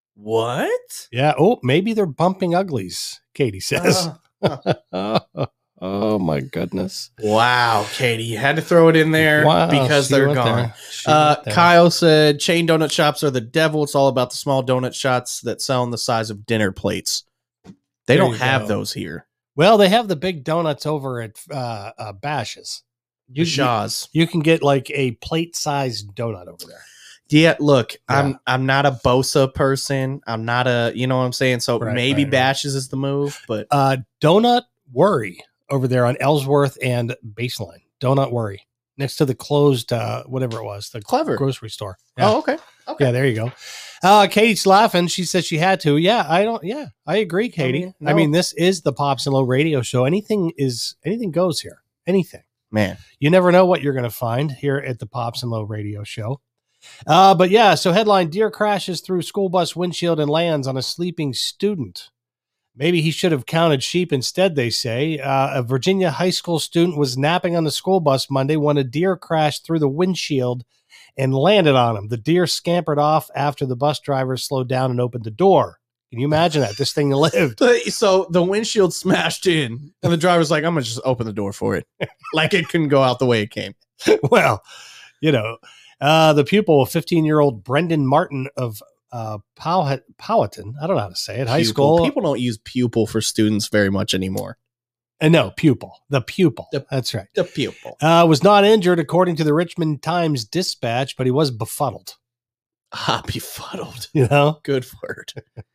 [SPEAKER 3] What?
[SPEAKER 2] Yeah. Oh, maybe they're bumping uglies, Katie says.
[SPEAKER 3] Uh,
[SPEAKER 2] oh, oh, my goodness.
[SPEAKER 3] wow, Katie, you had to throw it in there
[SPEAKER 2] Wow,
[SPEAKER 3] because
[SPEAKER 2] she
[SPEAKER 3] they're
[SPEAKER 2] went
[SPEAKER 3] gone.
[SPEAKER 2] there. She
[SPEAKER 3] Uh,
[SPEAKER 2] went there.
[SPEAKER 3] Kyle said chain donut shops are the devil. It's all about the small donut shops that sell in the size of dinner plates. They
[SPEAKER 2] There
[SPEAKER 3] don't
[SPEAKER 2] you
[SPEAKER 3] have
[SPEAKER 2] go.
[SPEAKER 3] those here.
[SPEAKER 2] Well, they have the big donuts over at uh, uh, Bash's.
[SPEAKER 3] You, Shaw's.
[SPEAKER 2] You can get like a plate-sized donut over there.
[SPEAKER 3] Yeah, look,
[SPEAKER 2] Yeah.
[SPEAKER 3] I'm I'm not a Bosa person. I'm not a, you know what I'm saying? So
[SPEAKER 2] Right,
[SPEAKER 3] maybe
[SPEAKER 2] right, right.
[SPEAKER 3] Bashes is the move, but
[SPEAKER 2] Uh, Donut Worry over there on Ellsworth and Baseline. Donut Worry. Next to the closed, uh, whatever it was, the
[SPEAKER 3] Clever.
[SPEAKER 2] grocery store. Yeah.
[SPEAKER 3] oh, okay. Okay.
[SPEAKER 2] Yeah, there you go. Uh, Katie's laughing. She said she had to. Yeah, I don't. Yeah, I agree, Katie. I
[SPEAKER 3] mean,
[SPEAKER 2] mean,
[SPEAKER 3] no.
[SPEAKER 2] this is the Pops and Low radio show. Anything is anything goes here. Anything.
[SPEAKER 3] Man.
[SPEAKER 2] You never know what you're going to find here at the Pops and Low radio show. Uh, but yeah, so headline: deer crashes through school bus windshield and lands on a sleeping student. Maybe he should have counted sheep instead, they say. Uh, a Virginia high school student was napping on the school bus Monday when a deer crashed through the windshield and landed on him. The deer scampered off after the bus driver slowed down and opened the door. Can you imagine that? This thing lived.
[SPEAKER 3] So the windshield smashed in, and the driver's like, I'm going to just open the door for it. Like it couldn't go out the way it came.
[SPEAKER 2] Well, you know, uh, the pupil, fifteen-year-old Brendan Martin of uh, Pow- Powhatan, I don't know how to say it, high
[SPEAKER 3] Pupil.
[SPEAKER 2] school.
[SPEAKER 3] People don't use pupil for students very much anymore.
[SPEAKER 2] Uh, no, pupil. The pupil.
[SPEAKER 3] The-
[SPEAKER 2] That's right.
[SPEAKER 3] The pupil.
[SPEAKER 2] Uh, was not injured, according to the Richmond Times Dispatch, but he was befuddled.
[SPEAKER 3] Ah, befuddled.
[SPEAKER 2] You know?
[SPEAKER 3] Good word.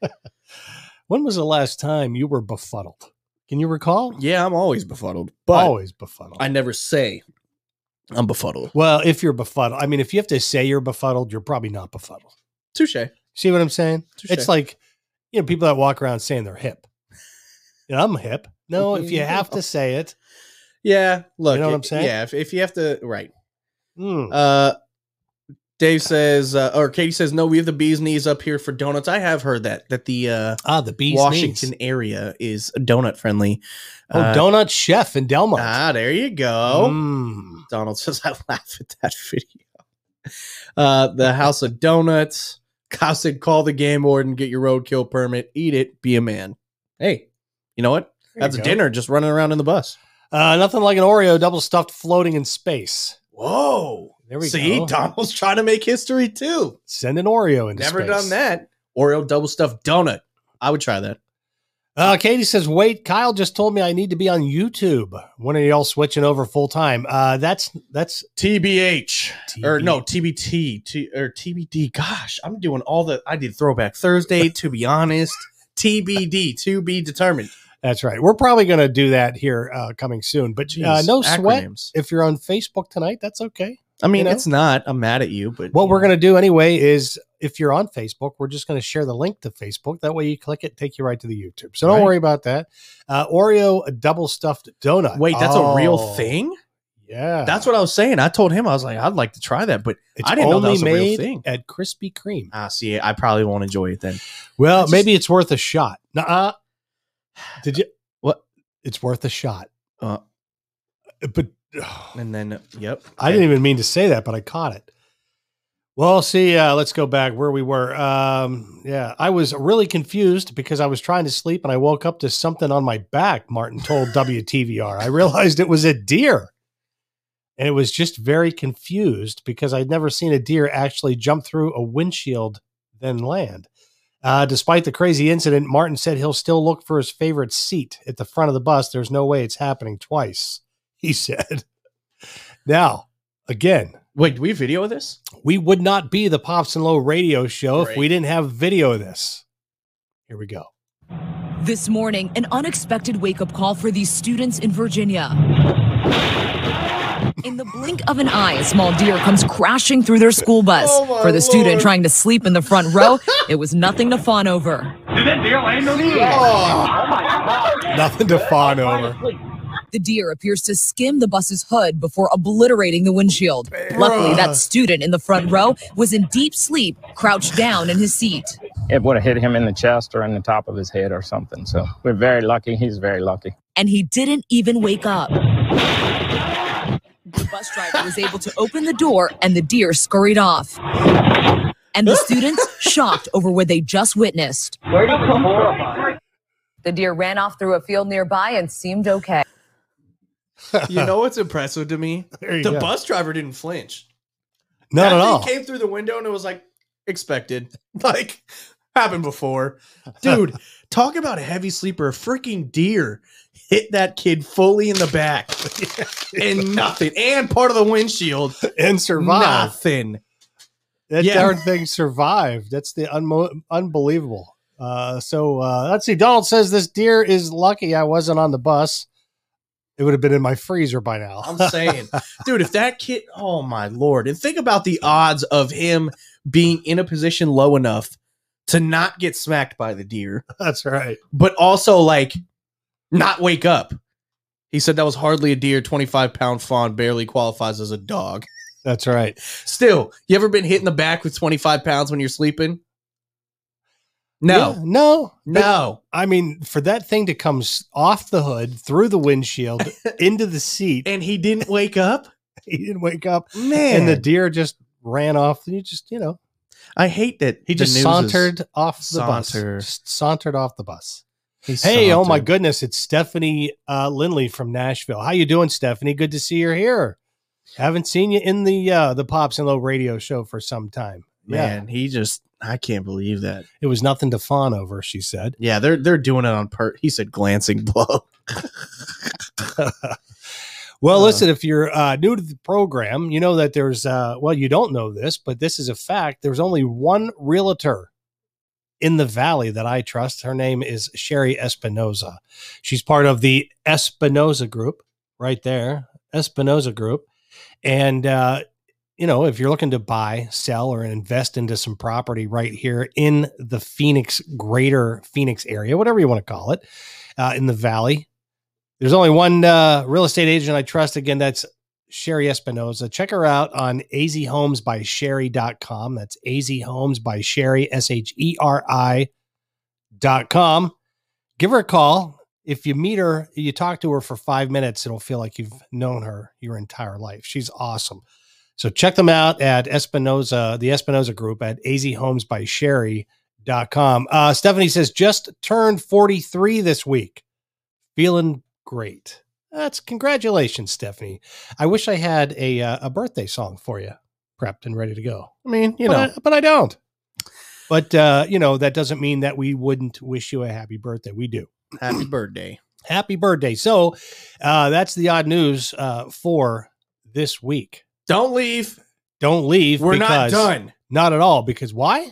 [SPEAKER 2] When was the last time you were befuddled? Can you recall?
[SPEAKER 3] Yeah, I'm always befuddled, but
[SPEAKER 2] Always befuddled.
[SPEAKER 3] I never say I'm befuddled.
[SPEAKER 2] well, if you're befuddled, I mean, if you have to say you're befuddled, you're probably not befuddled.
[SPEAKER 3] Touche.
[SPEAKER 2] See what I'm saying?
[SPEAKER 3] Touche.
[SPEAKER 2] It's like, you know, people that walk around saying they're hip. You know, I'm hip. No, if you have to say it.
[SPEAKER 3] Yeah, look.
[SPEAKER 2] You know what
[SPEAKER 3] it-
[SPEAKER 2] I'm saying?
[SPEAKER 3] Yeah, if, if you have to, right.
[SPEAKER 2] Mm.
[SPEAKER 3] Uh, Dave says, uh, or Katie says, no, we have the bee's knees up here for donuts. I have heard that, that the uh,
[SPEAKER 2] ah, the bee's
[SPEAKER 3] Washington
[SPEAKER 2] knees.
[SPEAKER 3] area is donut friendly.
[SPEAKER 2] Oh,
[SPEAKER 3] Uh,
[SPEAKER 2] Donut Chef in Delmont.
[SPEAKER 3] Ah, there you go.
[SPEAKER 2] Mm.
[SPEAKER 3] Donald says, I laugh at that video. Uh, the House of Donuts. Kyle said, call the game warden, get your roadkill permit, eat it, be a man. Hey, you know what?
[SPEAKER 2] There you
[SPEAKER 3] That's a
[SPEAKER 2] go.
[SPEAKER 3] dinner just running around in the bus.
[SPEAKER 2] Uh, nothing like an Oreo double stuffed floating in space.
[SPEAKER 3] Whoa.
[SPEAKER 2] There we
[SPEAKER 3] See,
[SPEAKER 2] go.
[SPEAKER 3] Donald's trying to make history too.
[SPEAKER 2] Send an Oreo into
[SPEAKER 3] Never
[SPEAKER 2] space.
[SPEAKER 3] done that. Oreo double stuffed donut. I would try that.
[SPEAKER 2] Uh, Katie says, wait, Kyle just told me I need to be on YouTube. When are y'all switching over full time? Uh, that's, that's
[SPEAKER 3] T B H
[SPEAKER 2] T
[SPEAKER 3] or
[SPEAKER 2] B.
[SPEAKER 3] no T B T T or T B D. Gosh, I'm doing all the. I did Throwback Thursday. To be honest, T B D to be determined.
[SPEAKER 2] That's right. We're probably going to do that here uh, coming soon, but uh,
[SPEAKER 3] Jeez,
[SPEAKER 2] no sweat.
[SPEAKER 3] acronyms.
[SPEAKER 2] If you're on Facebook tonight, that's okay.
[SPEAKER 3] I mean,
[SPEAKER 2] you know?
[SPEAKER 3] it's not. I'm mad at you, but
[SPEAKER 2] What we're going to do anyway is if you're on Facebook, we're just going to share the link to Facebook. That way you click it, take you right to the YouTube. So don't
[SPEAKER 3] Right.
[SPEAKER 2] worry about that. Uh, Oreo a double stuffed donut.
[SPEAKER 3] wait, that's a real
[SPEAKER 2] Oh,
[SPEAKER 3] thing.
[SPEAKER 2] Yeah.
[SPEAKER 3] That's what I was saying. I told him I was like, I'd like to try that, but
[SPEAKER 2] It's
[SPEAKER 3] I didn't know that
[SPEAKER 2] only
[SPEAKER 3] was a real
[SPEAKER 2] made
[SPEAKER 3] thing.
[SPEAKER 2] at Krispy Kreme.
[SPEAKER 3] Ah, see, I probably won't enjoy it then.
[SPEAKER 2] Well,
[SPEAKER 3] I just-
[SPEAKER 2] maybe it's worth a shot. Nuh-uh. Did you?
[SPEAKER 3] What?
[SPEAKER 2] It's worth a shot.
[SPEAKER 3] Uh,
[SPEAKER 2] But
[SPEAKER 3] and then, yep.
[SPEAKER 2] I didn't even mean to say that, but I caught it. Well, see, uh, let's go back where we were. Um, yeah, I was really confused because I was trying to sleep and I woke up to something on my back, Martin told W T V R. I realized it was a deer. And it was just very confused because I'd never seen a deer actually jump through a windshield then land. Uh, despite the crazy incident, Martin said he'll still look for his favorite seat at the front of the bus. There's no way it's happening twice, he said. Now, again,
[SPEAKER 3] Wait, do we video this?
[SPEAKER 2] we would not be the Pops and Low radio show if
[SPEAKER 3] Right.
[SPEAKER 2] we didn't have video of this. Here we go.
[SPEAKER 5] This morning, an unexpected wake-up call for these students in Virginia. In the blink of an eye, a small deer comes crashing through their school bus.
[SPEAKER 3] Oh
[SPEAKER 5] for the student
[SPEAKER 3] Lord.
[SPEAKER 5] trying to sleep in the front row, it was nothing to fawn over.
[SPEAKER 6] Did that deer land on you?
[SPEAKER 3] Oh.
[SPEAKER 2] Nothing to fawn over.
[SPEAKER 5] The deer appears to skim the bus's hood before obliterating the windshield. Luckily, that student in the front row was in deep sleep, crouched down in his seat.
[SPEAKER 7] It would have hit him in the chest or in the top of his head or something. So we're very lucky. He's very lucky.
[SPEAKER 5] And he didn't even wake up. The bus driver was able to open the door and the deer scurried off. And the students shocked over what they just witnessed.
[SPEAKER 6] Where did it come from?
[SPEAKER 5] The deer ran off through a field nearby and seemed okay.
[SPEAKER 3] You know what's impressive to me?
[SPEAKER 2] There you
[SPEAKER 3] The
[SPEAKER 2] go.
[SPEAKER 3] bus driver didn't flinch.
[SPEAKER 2] Not
[SPEAKER 3] That
[SPEAKER 2] at
[SPEAKER 3] thing
[SPEAKER 2] all.
[SPEAKER 3] came through the window and it was like expected. Like happened before. Dude, talk about a heavy sleeper. A freaking deer hit that kid fully in the back. And nothing. And part of the windshield.
[SPEAKER 2] And survived.
[SPEAKER 3] Nothing.
[SPEAKER 2] That
[SPEAKER 3] Yeah.
[SPEAKER 2] darn thing survived. That's the unmo- unbelievable. Uh, so uh, let's see. Donald says this deer is lucky I wasn't on the bus. It would have been in my freezer by now.
[SPEAKER 3] I'm saying, dude, if that kid, oh my Lord. And think about the odds of him being in a position low enough to not get smacked by the deer,
[SPEAKER 2] That's right.
[SPEAKER 3] but also like not wake up. He said that was hardly a deer. twenty-five pound fawn barely qualifies as a dog.
[SPEAKER 2] That's right.
[SPEAKER 3] Still, you ever been hit in the back with twenty-five pounds when you're sleeping? No,
[SPEAKER 2] Yeah, no.
[SPEAKER 3] no.
[SPEAKER 2] I mean, for that thing to come s- off the hood, through the windshield, into the seat,
[SPEAKER 3] And he didn't wake up?
[SPEAKER 2] he didn't wake up,
[SPEAKER 3] Man.
[SPEAKER 2] and the deer just ran off. You just, you know,
[SPEAKER 3] I hate that.
[SPEAKER 2] he
[SPEAKER 3] the
[SPEAKER 2] just
[SPEAKER 3] news is-
[SPEAKER 2] sauntered off the
[SPEAKER 3] Saunter.
[SPEAKER 2] bus. Just sauntered off the bus.
[SPEAKER 3] He
[SPEAKER 2] Hey, oh my
[SPEAKER 3] sauntered.
[SPEAKER 2] goodness, it's Stephanie uh, Lindley from Nashville. How you doing, Stephanie? Good to see you here. Haven't seen you in the uh, the Pops and Low radio show for some time. Yeah,
[SPEAKER 3] Man, he just, I can't believe that.
[SPEAKER 2] it was nothing to fawn over, she said.
[SPEAKER 3] Yeah, they're they're doing it on per. He said glancing blow.
[SPEAKER 2] Well,
[SPEAKER 3] Uh.
[SPEAKER 2] listen, if you're uh, new to the program, you know that there's, uh, well, you don't know this, but this is a fact. There's only one realtor in the Valley that I trust. Her name is Sherry Espinoza. She's part of the Espinoza Group right there, Espinoza Group. And, uh, you know, if you're looking to buy, sell, or invest into some property right here in the Phoenix, greater Phoenix area, whatever you want to call it, uh, in the Valley, there's only one uh, real estate agent I trust. Again, that's Sherry Espinoza. Check her out on a z homes by sherry dot com. That's A Z Homes by Sherry, S H E R I dot com. Give her a call. If you meet her, you talk to her for five minutes, it'll feel like you've known her your entire life. She's awesome. So check them out at Espinoza, the Espinoza Group at A Z homes by sherry dot com. Uh, Stephanie says, just turned forty-three this week. Feeling great. That's congratulations, Stephanie. I wish I had a uh, a birthday song for you, prepped and ready to go.
[SPEAKER 3] I mean, you
[SPEAKER 2] but
[SPEAKER 3] know,
[SPEAKER 2] I, but I don't. But uh, you know, that doesn't mean that we wouldn't wish you a happy birthday. We do.
[SPEAKER 3] happy birthday.
[SPEAKER 2] Happy birthday. So uh, that's the odd news uh, for this week.
[SPEAKER 3] Don't leave.
[SPEAKER 2] Don't leave.
[SPEAKER 3] We're not
[SPEAKER 2] because-
[SPEAKER 3] done.
[SPEAKER 2] Not at all. Because why?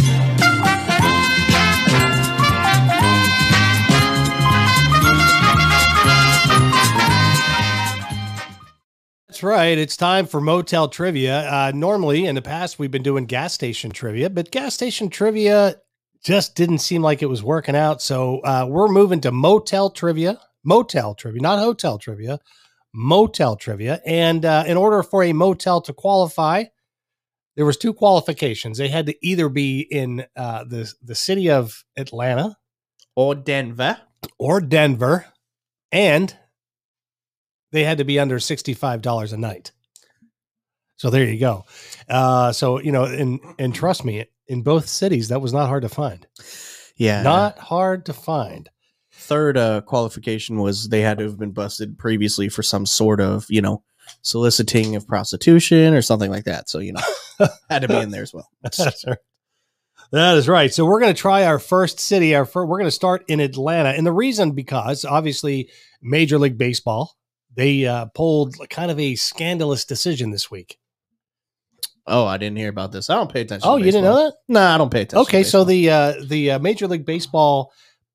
[SPEAKER 2] That's right. It's time for motel trivia. Uh, normally, in the past, we've been doing gas station trivia, but gas station trivia just didn't seem like it was working out. So uh, we're moving to motel trivia, motel trivia, not hotel trivia, motel trivia. And uh, in order for a motel to qualify, there was two qualifications. They had to either be in uh, the the city of Atlanta
[SPEAKER 3] Or Denver.
[SPEAKER 2] or Denver, and they had to be under sixty-five dollars a night. So there you go. Uh, so, you know, and, and trust me, in both cities, that was not hard to find.
[SPEAKER 3] Yeah.
[SPEAKER 2] Not hard to find.
[SPEAKER 3] Third uh, qualification was they had to have been busted previously for some sort of, you know, soliciting of prostitution or something like that. So, you know, had to be in there as well.
[SPEAKER 2] That's right. That is right. So we're going to try our first city. Our first, we're going to start in Atlanta. And the reason, because obviously Major League Baseball, they uh, pulled kind of a scandalous decision this week.
[SPEAKER 3] Oh, I didn't hear about this. I don't pay attention.
[SPEAKER 2] Oh,
[SPEAKER 3] to
[SPEAKER 2] you didn't
[SPEAKER 3] baseball.
[SPEAKER 2] know that?
[SPEAKER 3] No, I don't pay attention.
[SPEAKER 2] Okay,
[SPEAKER 3] to
[SPEAKER 2] so
[SPEAKER 3] baseball.
[SPEAKER 2] the uh, the uh, Major League Baseball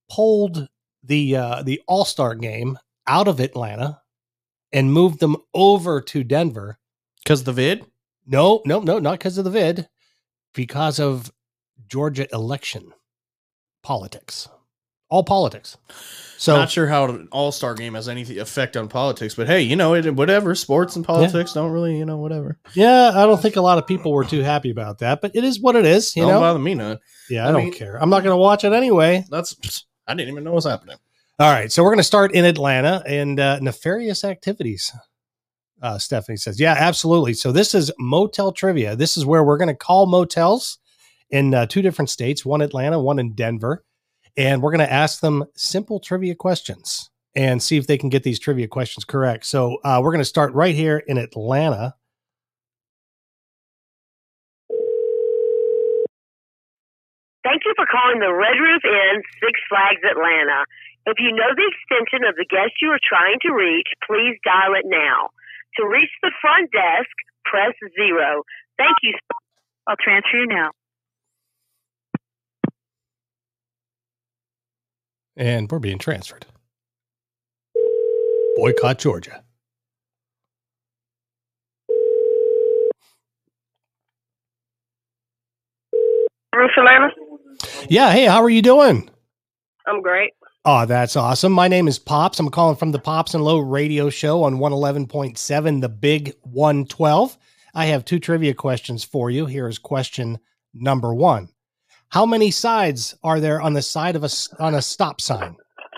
[SPEAKER 2] pulled the uh, the All-Star game out of Atlanta and moved them over to Denver.
[SPEAKER 3] Because the vid?
[SPEAKER 2] No, no, no, not because of the vid. Because of Georgia election politics. All politics. So
[SPEAKER 3] not sure how an all-star game has any effect on politics, but hey, you know, it, whatever. Sports and politics yeah. don't really, you know, whatever.
[SPEAKER 2] Yeah, I don't think a lot of people were too happy about that, but it is what it is. You
[SPEAKER 3] don't
[SPEAKER 2] know,
[SPEAKER 3] bother me none.
[SPEAKER 2] Yeah, I, I don't mean, care. I'm not going to watch it anyway.
[SPEAKER 3] That's I didn't even know what's happening.
[SPEAKER 2] All right, so we're going to start in Atlanta and uh, nefarious activities. Uh, Stephanie says, yeah, absolutely. So this is motel trivia. This is where we're going to call motels in uh, two different states, one Atlanta, one in Denver. And we're going to ask them simple trivia questions and see if they can get these trivia questions correct. So uh, we're going to start right here in Atlanta.
[SPEAKER 8] Thank you for calling the Red Roof Inn, Six Flags, Atlanta. If you know the extension of the guest you are trying to reach, please dial it now. To reach the front desk, press zero. Thank you. I'll transfer you now.
[SPEAKER 2] And we're being transferred. Boycott Georgia.
[SPEAKER 8] Roof Atlanta?
[SPEAKER 2] Yeah, hey, how are you doing?
[SPEAKER 8] I'm great.
[SPEAKER 2] Oh, that's awesome. My name is Pops. I'm calling from the Pops and Low radio show on one eleven point seven, the Big one twelve. I have two trivia questions for you. Here is question number one. How many sides are there on the side of a on a stop sign?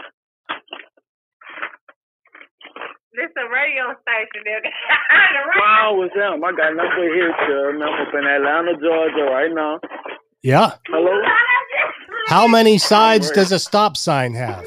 [SPEAKER 8] This is a radio station.
[SPEAKER 9] Wow, what's up? I got number here, sir. I'm up in Atlanta, Georgia right now.
[SPEAKER 2] Yeah.
[SPEAKER 9] Hello?
[SPEAKER 2] How many sides does a stop sign have?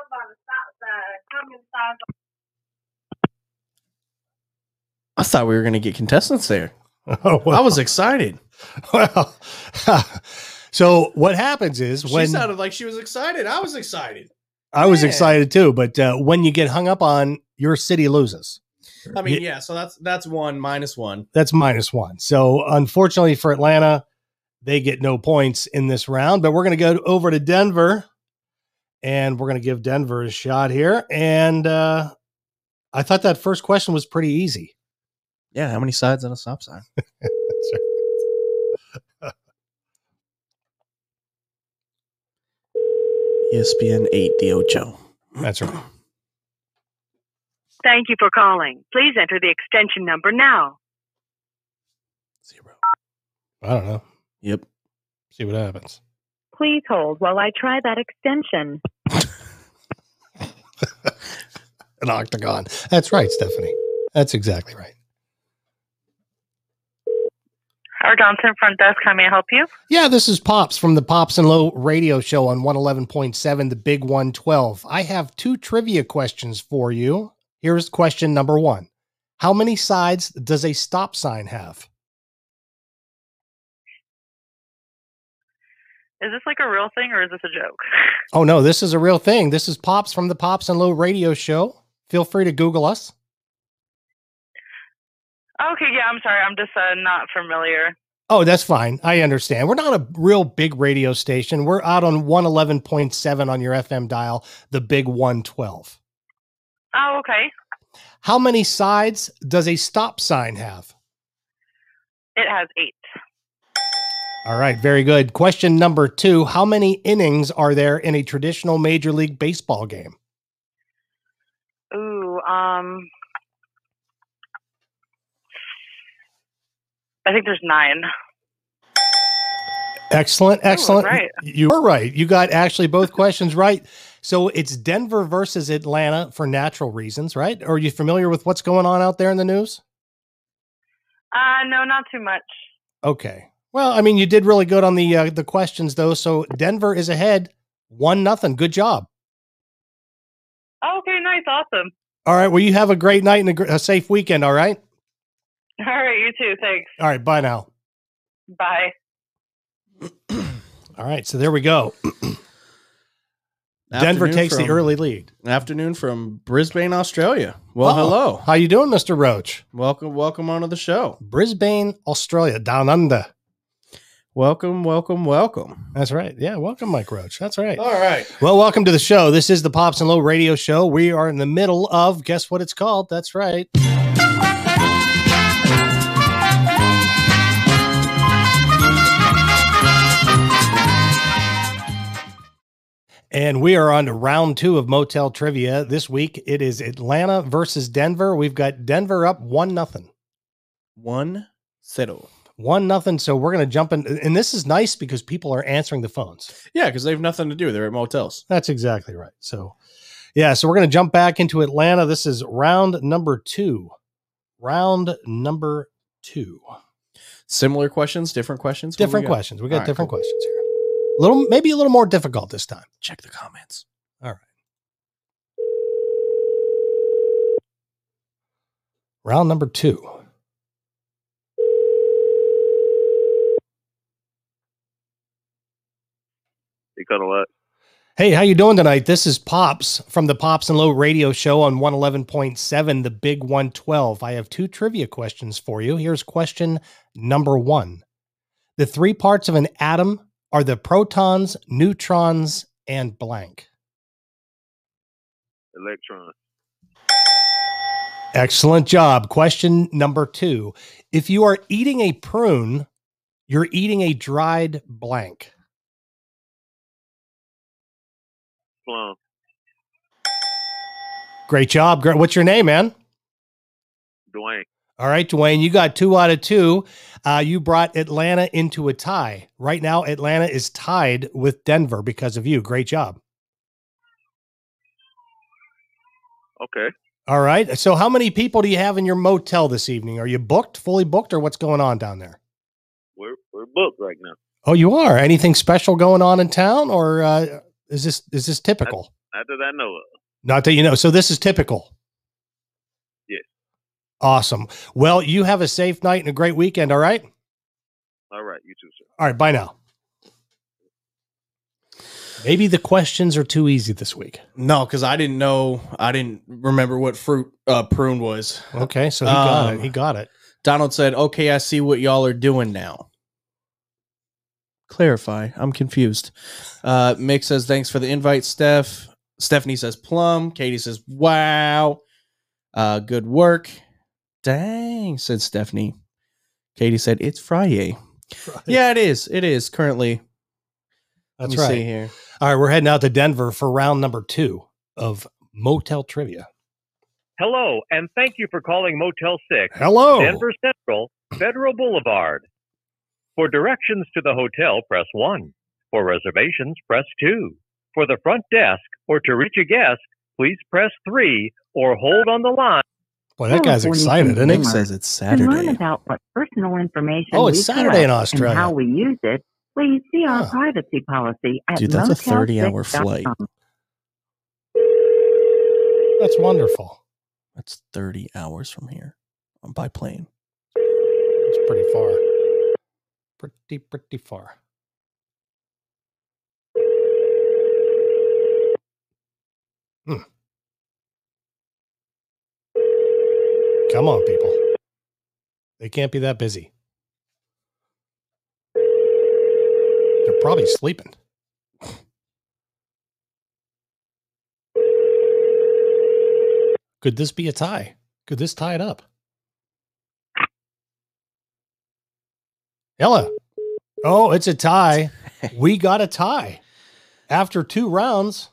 [SPEAKER 3] I thought we were going to get contestants there.
[SPEAKER 2] Oh, well.
[SPEAKER 3] I was excited.
[SPEAKER 2] Well, so what happens is when
[SPEAKER 3] she sounded like she was excited. I was excited.
[SPEAKER 2] I was
[SPEAKER 3] Man.
[SPEAKER 2] excited too, but uh, when you get hung up on, your city loses.
[SPEAKER 3] I mean, yeah, so that's that's one minus one.
[SPEAKER 2] That's minus one. So unfortunately for Atlanta, they get no points in this round, but we're going to go over to Denver and we're going to give Denver a shot here. And uh, I thought that first question was pretty easy.
[SPEAKER 3] Yeah, how many sides on a stop sign? E S P N eight, the Ocho.
[SPEAKER 2] That's right.
[SPEAKER 8] Thank you for calling. Please enter the extension number now.
[SPEAKER 3] Zero.
[SPEAKER 2] I don't know.
[SPEAKER 3] Yep.
[SPEAKER 2] See what happens.
[SPEAKER 8] Please hold while I try that extension.
[SPEAKER 2] An octagon. That's right, Stephanie. That's exactly right.
[SPEAKER 8] Howard Johnson, front desk. How may I help you?
[SPEAKER 2] Yeah, this is Pops from the Pops and Low radio show on one eleven point seven, the Big one twelve. I have two trivia questions for you. Here's question number one. How many sides does a stop sign have?
[SPEAKER 8] Is this like a real thing or is this a joke?
[SPEAKER 2] Oh, no, this is a real thing. This is Pops from the Pops and Low radio show. Feel free to Google us.
[SPEAKER 8] Okay, yeah, I'm sorry. I'm just uh, not familiar.
[SPEAKER 2] Oh, that's fine. I understand. We're not a real big radio station. We're out on one eleven point seven on your F M dial, the Big one twelve.
[SPEAKER 8] Oh, okay.
[SPEAKER 2] How many sides does a stop sign have?
[SPEAKER 8] It has eight.
[SPEAKER 2] All right, very good. Question number two. How many innings are there in a traditional Major League Baseball game?
[SPEAKER 8] Ooh, um... I think there's nine.
[SPEAKER 2] Excellent, excellent.
[SPEAKER 8] Ooh, right.
[SPEAKER 2] You were right. You got actually both questions right. So it's Denver versus Atlanta for natural reasons, right? Are you familiar with what's going on out there in the news?
[SPEAKER 8] Uh, no, not too much.
[SPEAKER 2] Okay. Well, I mean, you did really good on the uh, the questions, though. So Denver is ahead, one nothing. Good job.
[SPEAKER 8] Oh, okay, nice, awesome.
[SPEAKER 2] All right. Well, you have a great night and a, gr- a safe weekend. All right.
[SPEAKER 8] All right, you too. Thanks.
[SPEAKER 2] All right. Bye now.
[SPEAKER 8] Bye.
[SPEAKER 2] All right. So there we go. Denver
[SPEAKER 3] Afternoon
[SPEAKER 2] takes
[SPEAKER 3] from,
[SPEAKER 2] the early lead.
[SPEAKER 3] Afternoon from Brisbane, Australia. Well,
[SPEAKER 2] Oh,
[SPEAKER 3] hello.
[SPEAKER 2] How you doing, Mister Roach?
[SPEAKER 3] Welcome, welcome onto the show.
[SPEAKER 2] Brisbane, Australia, down under.
[SPEAKER 3] Welcome, welcome, welcome.
[SPEAKER 2] That's right. Yeah, welcome, Mike Roach. That's right.
[SPEAKER 3] All right.
[SPEAKER 2] Well, welcome to the show. This is the Pops and Low Radio Show. We are in the middle of, guess what it's called? That's right. And we are on to round two of Motel Trivia. This week, it is Atlanta versus Denver. We've got Denver up one nothing.
[SPEAKER 3] One zero.
[SPEAKER 2] One nothing. So we're going to jump in. And this is nice because people are answering the phones.
[SPEAKER 3] Yeah, because they have nothing to do. They're at motels.
[SPEAKER 2] That's exactly right. So, yeah, so we're going to jump back into Atlanta. This is round number two. Round number two.
[SPEAKER 3] Similar questions, different questions? What
[SPEAKER 2] Different
[SPEAKER 3] we got?
[SPEAKER 2] questions. We got
[SPEAKER 3] All right,
[SPEAKER 2] different
[SPEAKER 3] cool.
[SPEAKER 2] questions here. A little, maybe a little more difficult this time.
[SPEAKER 3] Check the comments.
[SPEAKER 2] All right. Round number two.
[SPEAKER 10] You got a lot.
[SPEAKER 2] Hey, how you doing tonight? This is Pops from the Pops and Low Radio Show on one eleven point seven, the Big one twelve. I have two trivia questions for you. Here's question number one. The three parts of an atom are the protons, neutrons, and blank.
[SPEAKER 10] Electron.
[SPEAKER 2] Excellent job. Question number two. If you are eating a prune, you're eating a dried blank.
[SPEAKER 10] Plum.
[SPEAKER 2] Great job. Great. What's your name, man?
[SPEAKER 10] Dwayne.
[SPEAKER 2] All right, Dwayne, you got two out of two. Uh, you brought Atlanta into a tie. Right now, Atlanta is tied with Denver because of you. Great job.
[SPEAKER 10] Okay.
[SPEAKER 2] All right. So how many people do you have in your motel this evening? Are you booked, fully booked, or what's going on down there?
[SPEAKER 10] We're we're booked right now.
[SPEAKER 2] Oh, you are? Anything special going on in town, or uh, is this is this typical?
[SPEAKER 10] Not that I know of.
[SPEAKER 2] Not that you know. So this is typical.
[SPEAKER 10] Yes.
[SPEAKER 2] Awesome. Well, you have a safe night and a great weekend, all right?
[SPEAKER 10] All right. You too, sir.
[SPEAKER 2] All right, bye now. Maybe the questions are too easy this week.
[SPEAKER 3] No, because I didn't know. I didn't remember what fruit uh, prune was.
[SPEAKER 2] Okay, so he got
[SPEAKER 3] Um,
[SPEAKER 2] it. He got it.
[SPEAKER 3] Donald said, okay, I see what y'all are doing now. Clarify. I'm confused. Uh, Mick says, thanks for the invite, Steph. Stephanie says, plum. Katie says, wow. Uh, good work. Dang, said Stephanie. Katie said, it's Friday.
[SPEAKER 2] Friday.
[SPEAKER 3] Yeah, it is. It is currently.
[SPEAKER 2] That's
[SPEAKER 3] Let me
[SPEAKER 2] right.
[SPEAKER 3] see here.
[SPEAKER 2] All right, we're heading out to Denver for round number two of Motel Trivia.
[SPEAKER 11] Hello, and thank you for calling Motel six.
[SPEAKER 2] Hello.
[SPEAKER 11] Denver Central, Federal Boulevard. For directions to the hotel, press one. For reservations, press two. For the front desk or to reach a guest, please press three or hold on the line.
[SPEAKER 2] Boy, that guy's excited, isn't
[SPEAKER 3] Nick
[SPEAKER 2] he?
[SPEAKER 3] says it's
[SPEAKER 12] To learn
[SPEAKER 3] Saturday.
[SPEAKER 12] about what personal information
[SPEAKER 2] Oh,
[SPEAKER 12] we
[SPEAKER 2] it's Saturday in
[SPEAKER 12] collect
[SPEAKER 2] Australia.
[SPEAKER 12] and how we use it, please see our
[SPEAKER 2] Huh.
[SPEAKER 12] privacy policy at
[SPEAKER 3] Dude, that's a
[SPEAKER 12] motel
[SPEAKER 3] thirty-hour
[SPEAKER 12] six dot
[SPEAKER 3] flight.
[SPEAKER 12] com.
[SPEAKER 2] That's wonderful.
[SPEAKER 3] That's thirty hours from here by plane.
[SPEAKER 2] It's pretty far. Pretty, pretty far. Hmm. Come on, people. They can't be that busy. They're probably sleeping. Could this be a tie? Could this tie it up? Ella. Oh, it's a tie. We got a tie. After two rounds,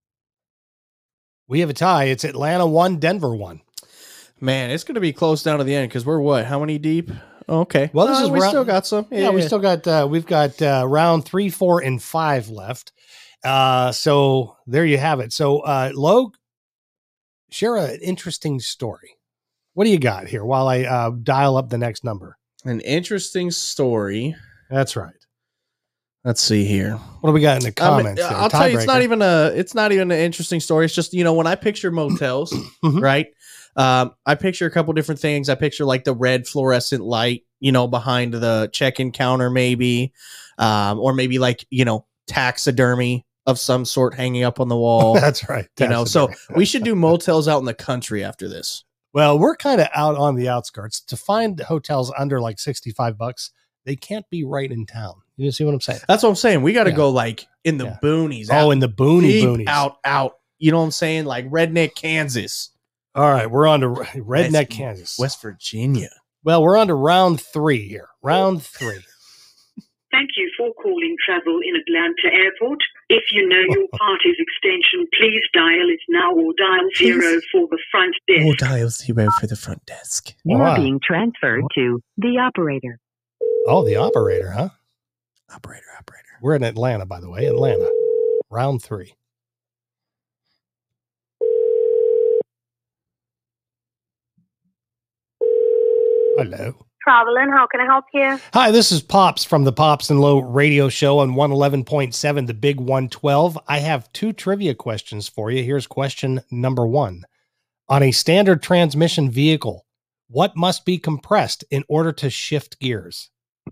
[SPEAKER 2] we have a tie. It's Atlanta one, Denver one.
[SPEAKER 3] Man, it's going to be close down to the end because we're what? How many deep? Okay.
[SPEAKER 2] Well, this
[SPEAKER 3] Uh,
[SPEAKER 2] is
[SPEAKER 3] we
[SPEAKER 2] round-
[SPEAKER 3] still got some.
[SPEAKER 2] Yeah, we still got uh, we've got uh, round three, four, and five left. Uh, so there you have it. So, uh, Logue, share an interesting story. What do you got here while I uh, dial up the next number?
[SPEAKER 3] An interesting story.
[SPEAKER 2] That's right.
[SPEAKER 3] Let's see here.
[SPEAKER 2] What do we got in the
[SPEAKER 3] I mean,
[SPEAKER 2] comments? there?
[SPEAKER 3] I'll tell you, it's not
[SPEAKER 2] Tiebreaker.
[SPEAKER 3] even a. It's not even an interesting story. It's just, you know, when I picture motels,
[SPEAKER 2] Mhm.
[SPEAKER 3] right? Um, I picture a couple different things. I picture like the red fluorescent light, you know, behind the check-in counter, maybe, um, or maybe like, you know, taxidermy of some sort hanging up on the wall.
[SPEAKER 2] That's right.
[SPEAKER 3] You know, so
[SPEAKER 2] Taxidermy.
[SPEAKER 3] we should do motels out in the country after this.
[SPEAKER 2] Well, we're kind of out on the outskirts. To find hotels under like sixty-five bucks, they can't be right in town. You see what I'm saying?
[SPEAKER 3] That's what I'm saying. We got to
[SPEAKER 2] Yeah.
[SPEAKER 3] go like in the
[SPEAKER 2] Yeah.
[SPEAKER 3] boonies.
[SPEAKER 2] Oh,
[SPEAKER 3] out
[SPEAKER 2] in the boony
[SPEAKER 3] deep,
[SPEAKER 2] boonies.
[SPEAKER 3] out, out. You know what I'm saying? Like redneck Kansas,
[SPEAKER 2] All right, we're on to Redneck,
[SPEAKER 3] West-
[SPEAKER 2] Kansas.
[SPEAKER 3] West Virginia.
[SPEAKER 2] Well, we're on to round three here. Round three.
[SPEAKER 13] Thank you for calling Travel in Atlanta Airport. If you know your party's extension, please dial it now or dial zero for the front desk.
[SPEAKER 3] Oh, dial zero for the front desk.
[SPEAKER 12] You
[SPEAKER 2] Wow.
[SPEAKER 12] are being transferred to the operator.
[SPEAKER 2] Oh, the operator, huh?
[SPEAKER 3] Operator, operator.
[SPEAKER 2] We're in Atlanta, by the way. Atlanta. Round three. Hello.
[SPEAKER 8] Traveling, how can I help you?
[SPEAKER 2] Hi, this is Pops from the Pops and Low radio show on one eleven point seven, the big one twelve. I have two trivia questions for you. Here's question number one. On a standard transmission vehicle, what must be compressed in order to shift gears?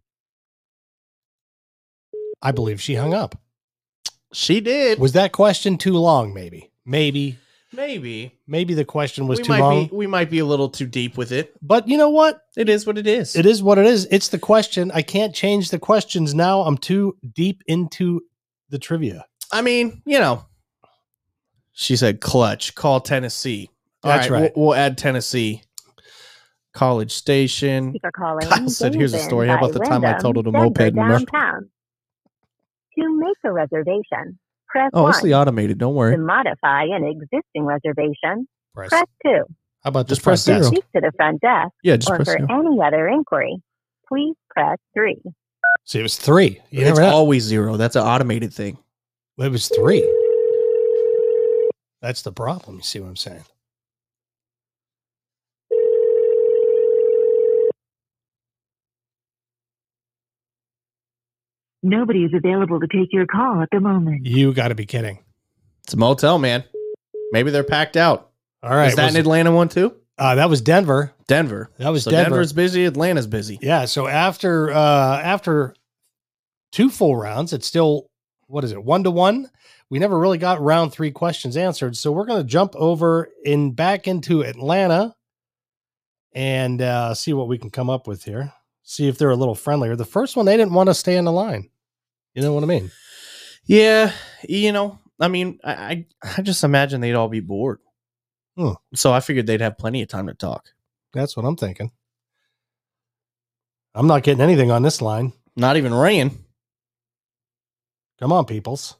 [SPEAKER 2] I believe she hung up.
[SPEAKER 3] She did.
[SPEAKER 2] Was that question too long? Maybe. Maybe.
[SPEAKER 3] Maybe.
[SPEAKER 2] Maybe the question was
[SPEAKER 3] we
[SPEAKER 2] too
[SPEAKER 3] might
[SPEAKER 2] long.
[SPEAKER 3] Be, we might be a little too deep with it.
[SPEAKER 2] But you know what?
[SPEAKER 3] It is what it is.
[SPEAKER 2] It is what it is. It's the question. I can't change the questions now. I'm too deep into the trivia.
[SPEAKER 3] I mean, you know. She said clutch. Call Tennessee. All
[SPEAKER 2] That's right.
[SPEAKER 3] We'll, we'll add Tennessee. College Station.
[SPEAKER 12] Thank you for calling.
[SPEAKER 3] Kyle said, here's a
[SPEAKER 12] Days
[SPEAKER 3] story.
[SPEAKER 12] Inn
[SPEAKER 3] How about
[SPEAKER 12] by
[SPEAKER 3] the time I
[SPEAKER 12] Wyndham,
[SPEAKER 3] totaled a
[SPEAKER 12] Denver
[SPEAKER 3] moped in America?
[SPEAKER 12] downtown. To make a reservation, press
[SPEAKER 3] Oh,
[SPEAKER 12] one.
[SPEAKER 3] it's the automated. Don't
[SPEAKER 12] To
[SPEAKER 3] worry.
[SPEAKER 12] modify an existing reservation,
[SPEAKER 2] Press.
[SPEAKER 12] press two.
[SPEAKER 2] How about
[SPEAKER 3] Just
[SPEAKER 2] the
[SPEAKER 3] press
[SPEAKER 2] front
[SPEAKER 3] zero.
[SPEAKER 2] desk?
[SPEAKER 12] Speak to the front desk,
[SPEAKER 3] Yeah, just
[SPEAKER 12] or
[SPEAKER 3] press
[SPEAKER 12] for
[SPEAKER 3] zero.
[SPEAKER 12] any other inquiry, please press three.
[SPEAKER 2] See, it was three. You
[SPEAKER 3] It's
[SPEAKER 2] never know.
[SPEAKER 3] always zero. That's an automated thing.
[SPEAKER 2] It was three. That's the problem. You see what I'm saying?
[SPEAKER 12] Nobody is available to take your call at the moment.
[SPEAKER 2] You got to be kidding.
[SPEAKER 3] It's a motel, man. Maybe they're packed out.
[SPEAKER 2] All right.
[SPEAKER 3] Is that
[SPEAKER 2] was
[SPEAKER 3] an
[SPEAKER 2] it-
[SPEAKER 3] Atlanta one too?
[SPEAKER 2] uh, that was Denver.
[SPEAKER 3] Denver.
[SPEAKER 2] That was
[SPEAKER 3] so
[SPEAKER 2] Denver.
[SPEAKER 3] Denver's busy. Atlanta's busy.
[SPEAKER 2] Yeah. So after uh, after two full rounds, it's still, what is it, one to one? We never really got round three questions answered. So we're going to jump over in back into Atlanta and uh, see what we can come up with here. See if they're a little friendlier. The first one, they didn't want to stay in the line. You know what I mean?
[SPEAKER 3] Yeah. You know, I mean, I I, I just imagine they'd all be bored.
[SPEAKER 2] Hmm.
[SPEAKER 3] So I figured they'd have plenty of time to talk.
[SPEAKER 2] That's what I'm thinking. I'm not getting anything on this line.
[SPEAKER 3] Not even ringing.
[SPEAKER 2] Come on, peoples.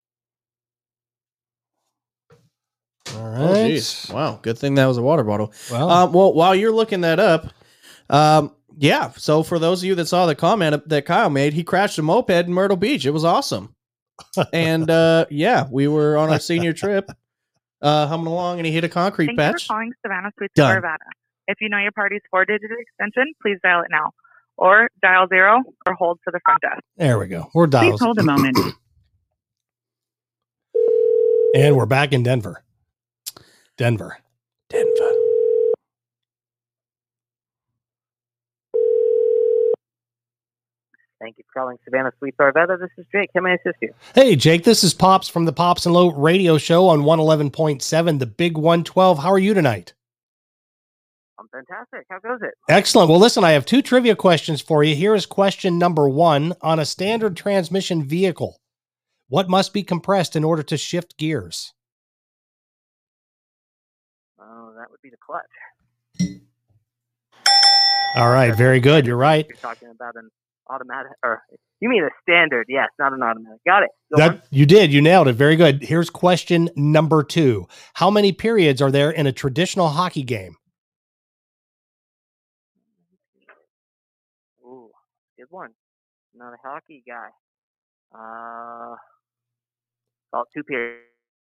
[SPEAKER 2] All right.
[SPEAKER 3] Oh, geez. Wow. Good thing that was a water bottle.
[SPEAKER 2] Well,
[SPEAKER 3] Um, well, while you're looking that up, um, yeah. So for those of you that saw the comment that Kyle made, he crashed a moped in Myrtle Beach. It was awesome. And uh, yeah, we were on our senior trip, uh, humming along, and he hit a concrete
[SPEAKER 14] Thank you
[SPEAKER 3] patch.
[SPEAKER 14] for calling Savannah Suites
[SPEAKER 3] Done.
[SPEAKER 14] Nevada. If you know your party's four-digit extension, please dial it now, or dial zero, or hold for the front desk.
[SPEAKER 2] there we go. We're dials.
[SPEAKER 14] Please hold a moment.
[SPEAKER 2] And we're back in Denver. Denver.
[SPEAKER 3] Denver.
[SPEAKER 15] Thank you for calling Savannah Suites Arvada. This is Jake. How may I assist you?
[SPEAKER 2] Hey, Jake, this is Pops from the Pops and Low radio show on one eleven point seven, the big one twelve. How are you tonight?
[SPEAKER 15] I'm fantastic. How goes it?
[SPEAKER 2] Excellent. Well, listen, I have two trivia questions for you. Here is question number one. On a standard transmission vehicle, what must be compressed in order to shift gears?
[SPEAKER 15] Oh, that would be the clutch.
[SPEAKER 2] All right, very good. You're right.
[SPEAKER 15] You're talking about an automatic, or you mean a standard? Yes, not an automatic. Got it. Go
[SPEAKER 2] That
[SPEAKER 15] on.
[SPEAKER 2] you did. You nailed it. Very good. Here's question number two. How many periods are there in a traditional hockey game?
[SPEAKER 15] Ooh, good one. Not a hockey guy. Uh, about two periods.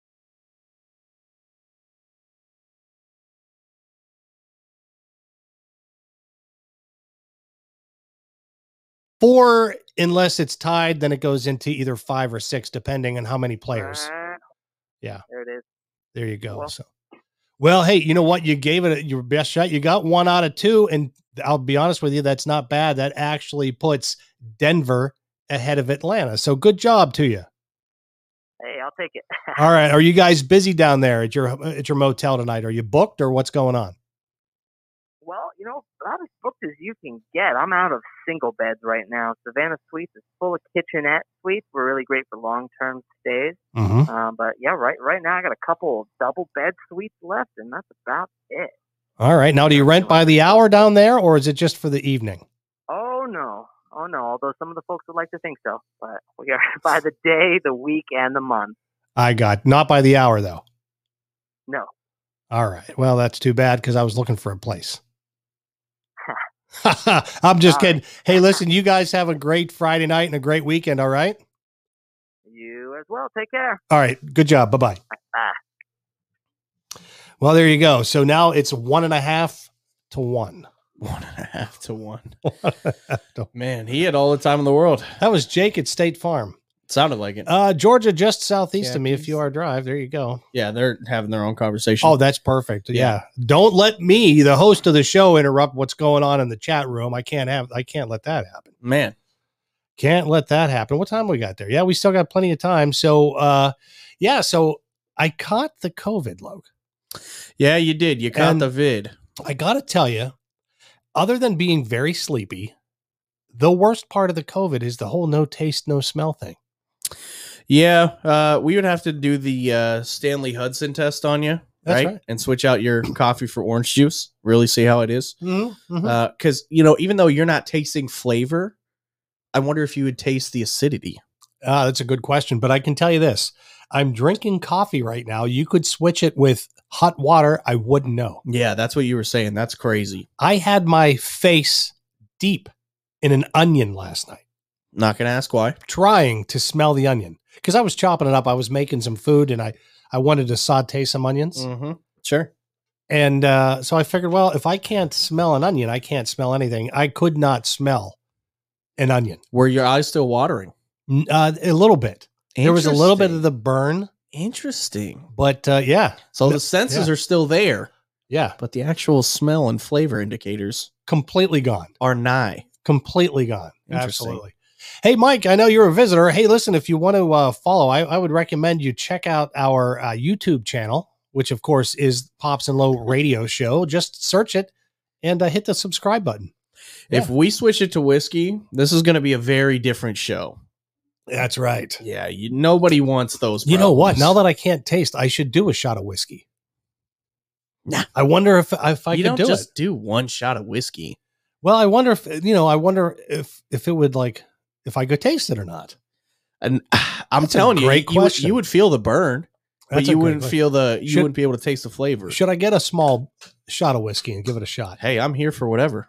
[SPEAKER 2] Four, unless it's tied, then it goes into either five or six, depending on how many players.
[SPEAKER 15] Uh,
[SPEAKER 2] Yeah,
[SPEAKER 15] there it is.
[SPEAKER 2] there you go.
[SPEAKER 15] Well.
[SPEAKER 2] So, well, hey, you know what? You gave it your best shot. You got one out of two, and I'll be honest with you, that's not bad. That actually puts Denver ahead of Atlanta. So, good job to you.
[SPEAKER 15] Hey, I'll take it.
[SPEAKER 2] All right, are you guys busy down there at your at your motel tonight? Are you booked, or what's going on?
[SPEAKER 15] Well, you know, about as booked as you can get. I'm out of single beds right now. Savannah Suites is full of kitchenette suites. We're really great for long-term stays.
[SPEAKER 2] Mhm.
[SPEAKER 15] Um, but yeah, right right now I got a couple of double bed suites left, and that's about it.
[SPEAKER 2] All right. Now, do you rent by the hour down there, or is it just for the evening?
[SPEAKER 15] Oh no, oh no. Although some of the folks would like to think so, but we are by the day, the week, and the month.
[SPEAKER 2] I got not by the hour though.
[SPEAKER 15] No.
[SPEAKER 2] All right. Well, that's too bad because I was looking for a place. I'm just kidding. Hey, listen, you guys have a great Friday night and a great weekend. All right.
[SPEAKER 15] You as well. Take care.
[SPEAKER 2] All right. Good job. Bye bye.
[SPEAKER 15] Bye.
[SPEAKER 2] Well, there you go. So now it's one and a half to one.
[SPEAKER 3] One and a half to one. Man, he had all the time in the world.
[SPEAKER 2] That was Jake at State Farm.
[SPEAKER 3] Sounded like it.
[SPEAKER 2] Uh, Georgia, just southeast
[SPEAKER 3] Yeah,
[SPEAKER 2] of me, a few hour drive. There you go.
[SPEAKER 3] Yeah, they're having their own conversation.
[SPEAKER 2] Oh, that's perfect. Yeah.
[SPEAKER 3] Yeah.
[SPEAKER 2] Don't let me, the host of the show, interrupt what's going on in the chat room. I can't have, I can't let that happen.
[SPEAKER 3] Man.
[SPEAKER 2] Can't let that happen. What time we got there? Yeah, we still got plenty of time. So, uh, yeah, so I caught the COVID, Logue.
[SPEAKER 3] Yeah, you did. You caught
[SPEAKER 2] And
[SPEAKER 3] the vid.
[SPEAKER 2] I got to tell you, other than being very sleepy, the worst part of the COVID is the whole no taste, no smell thing.
[SPEAKER 3] Yeah, uh, we would have to do the uh, Stanley Hudson test on you,
[SPEAKER 2] That's
[SPEAKER 3] right?
[SPEAKER 2] right.
[SPEAKER 3] And switch out your coffee for orange juice. Really see how it is.
[SPEAKER 2] Mm-hmm.
[SPEAKER 3] Because, you know, even though you're not tasting flavor, I wonder if you would taste the acidity.
[SPEAKER 2] Ah, that's a good question. But I can tell you this. I'm drinking coffee right now. You could switch it with hot water. I wouldn't know.
[SPEAKER 3] Yeah, that's what you were saying. That's crazy.
[SPEAKER 2] I had my face deep in an onion last night.
[SPEAKER 3] Not going to ask why.
[SPEAKER 2] Trying to smell the onion. Because I was chopping it up. I was making some food and I, I wanted to saute some onions.
[SPEAKER 3] Mm-hmm. Sure.
[SPEAKER 2] And uh, so I figured, well, if I can't smell an onion, I can't smell anything. I could not smell an onion.
[SPEAKER 3] Were your eyes still watering?
[SPEAKER 2] N- Uh, a little bit. There was a little bit
[SPEAKER 3] Interesting.
[SPEAKER 2] of the burn.
[SPEAKER 3] Interesting.
[SPEAKER 2] But uh, yeah.
[SPEAKER 3] So
[SPEAKER 2] No,
[SPEAKER 3] the senses
[SPEAKER 2] yeah.
[SPEAKER 3] are still there,
[SPEAKER 2] Yeah.
[SPEAKER 3] but the actual smell and flavor indicators
[SPEAKER 2] Completely gone.
[SPEAKER 3] are nigh.
[SPEAKER 2] Completely gone.
[SPEAKER 3] Interesting.
[SPEAKER 2] Absolutely. Hey, Mike, I know you're a visitor. Hey, listen, if you want to uh, follow, I, I would recommend you check out our uh, YouTube channel, which, of course, is Pops and Low Radio Show. Just search it and uh, hit the subscribe button.
[SPEAKER 3] If we switch it to whiskey, this is going to be a very different show.
[SPEAKER 2] That's right.
[SPEAKER 3] Yeah, you, nobody wants those.
[SPEAKER 2] You know what?
[SPEAKER 3] problems.
[SPEAKER 2] Now that I can't taste, I should do a shot of whiskey.
[SPEAKER 3] Nah.
[SPEAKER 2] I wonder if, if I
[SPEAKER 3] you
[SPEAKER 2] could
[SPEAKER 3] don't
[SPEAKER 2] do
[SPEAKER 3] just
[SPEAKER 2] it.
[SPEAKER 3] do one shot of whiskey.
[SPEAKER 2] Well, I wonder if, you know, I wonder if, if it would like, if I could taste it or not.
[SPEAKER 3] And I'm
[SPEAKER 2] That's a
[SPEAKER 3] telling you,
[SPEAKER 2] great
[SPEAKER 3] you, would-
[SPEAKER 2] question.
[SPEAKER 3] you would feel the burn, but
[SPEAKER 2] That's a
[SPEAKER 3] you
[SPEAKER 2] great
[SPEAKER 3] wouldn't
[SPEAKER 2] question.
[SPEAKER 3] feel the you
[SPEAKER 2] Should-
[SPEAKER 3] wouldn't be able to taste the flavor.
[SPEAKER 2] Should I get a small shot of whiskey and give it a shot?
[SPEAKER 3] Hey, I'm here for whatever.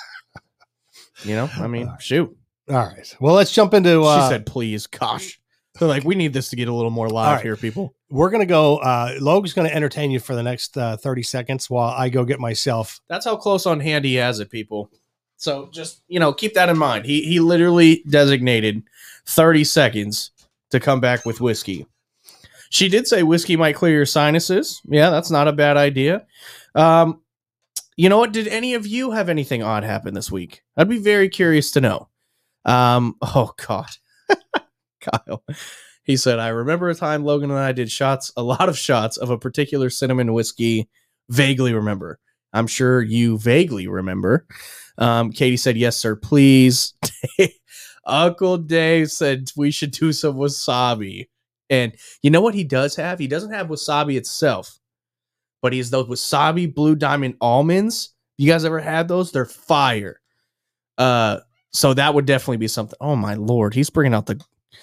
[SPEAKER 3] You know, I mean, shoot.
[SPEAKER 2] All right. Well, let's jump into, uh,
[SPEAKER 3] She said, please. Gosh. They're like, we need this to get a little more live
[SPEAKER 2] All right.
[SPEAKER 3] here, people.
[SPEAKER 2] we're going to go, uh, Logan's going to entertain you for the next uh, thirty seconds while I go get myself.
[SPEAKER 3] That's how close on hand he has it, people. So just, you know, keep that in mind. He he literally designated thirty seconds to come back with whiskey. She did say whiskey might clear your sinuses. Yeah, that's not a bad idea. Um, you know what? Did any of you have anything odd happen this week? I'd be very curious to know. Um, oh, God. Kyle. He said, I remember a time Logan and I did shots, a lot of shots of a particular cinnamon whiskey. Vaguely remember. I'm sure you vaguely remember. Um, Katie said, yes, sir, please. Uncle Dave said we should do some wasabi. And you know what he does have? He doesn't have wasabi itself, but he's those wasabi Blue Diamond almonds. You guys ever had those? They're fire. Uh, so that would definitely be something. Oh, my Lord. He's bringing out the...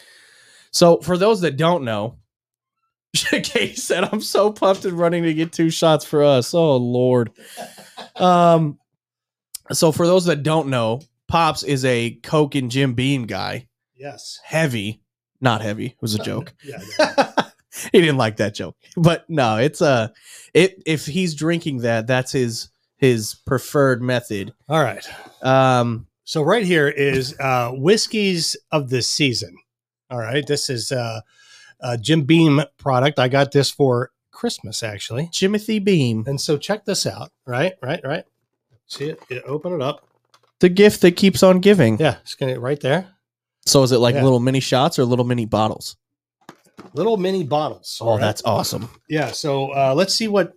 [SPEAKER 3] So for those that don't know, Katie said, I'm so pumped and running to get two shots for us. Oh, Lord. Um, so for those that don't know, Pops is a Coke and Jim Beam guy.
[SPEAKER 2] Yes.
[SPEAKER 3] Heavy. Not heavy. It was a joke.
[SPEAKER 2] Yeah. yeah.
[SPEAKER 3] He didn't like that joke. But no, it's uh it if he's drinking that, that's his his preferred method.
[SPEAKER 2] All right.
[SPEAKER 3] Um
[SPEAKER 2] So right here is uh, whiskeys of the season. All right. This is uh, a Jim Beam product. I got this for Christmas, actually.
[SPEAKER 3] Jimothy Beam.
[SPEAKER 2] And so check this out. Right, right, right. See it? it open it up.
[SPEAKER 3] The gift that keeps on giving.
[SPEAKER 2] Yeah, it's gonna right there.
[SPEAKER 3] So is it like
[SPEAKER 2] Yeah.
[SPEAKER 3] little mini shots or little mini bottles?
[SPEAKER 2] Little mini bottles.
[SPEAKER 3] Oh,
[SPEAKER 2] all right?
[SPEAKER 3] that's awesome.
[SPEAKER 2] Yeah. So uh, let's see what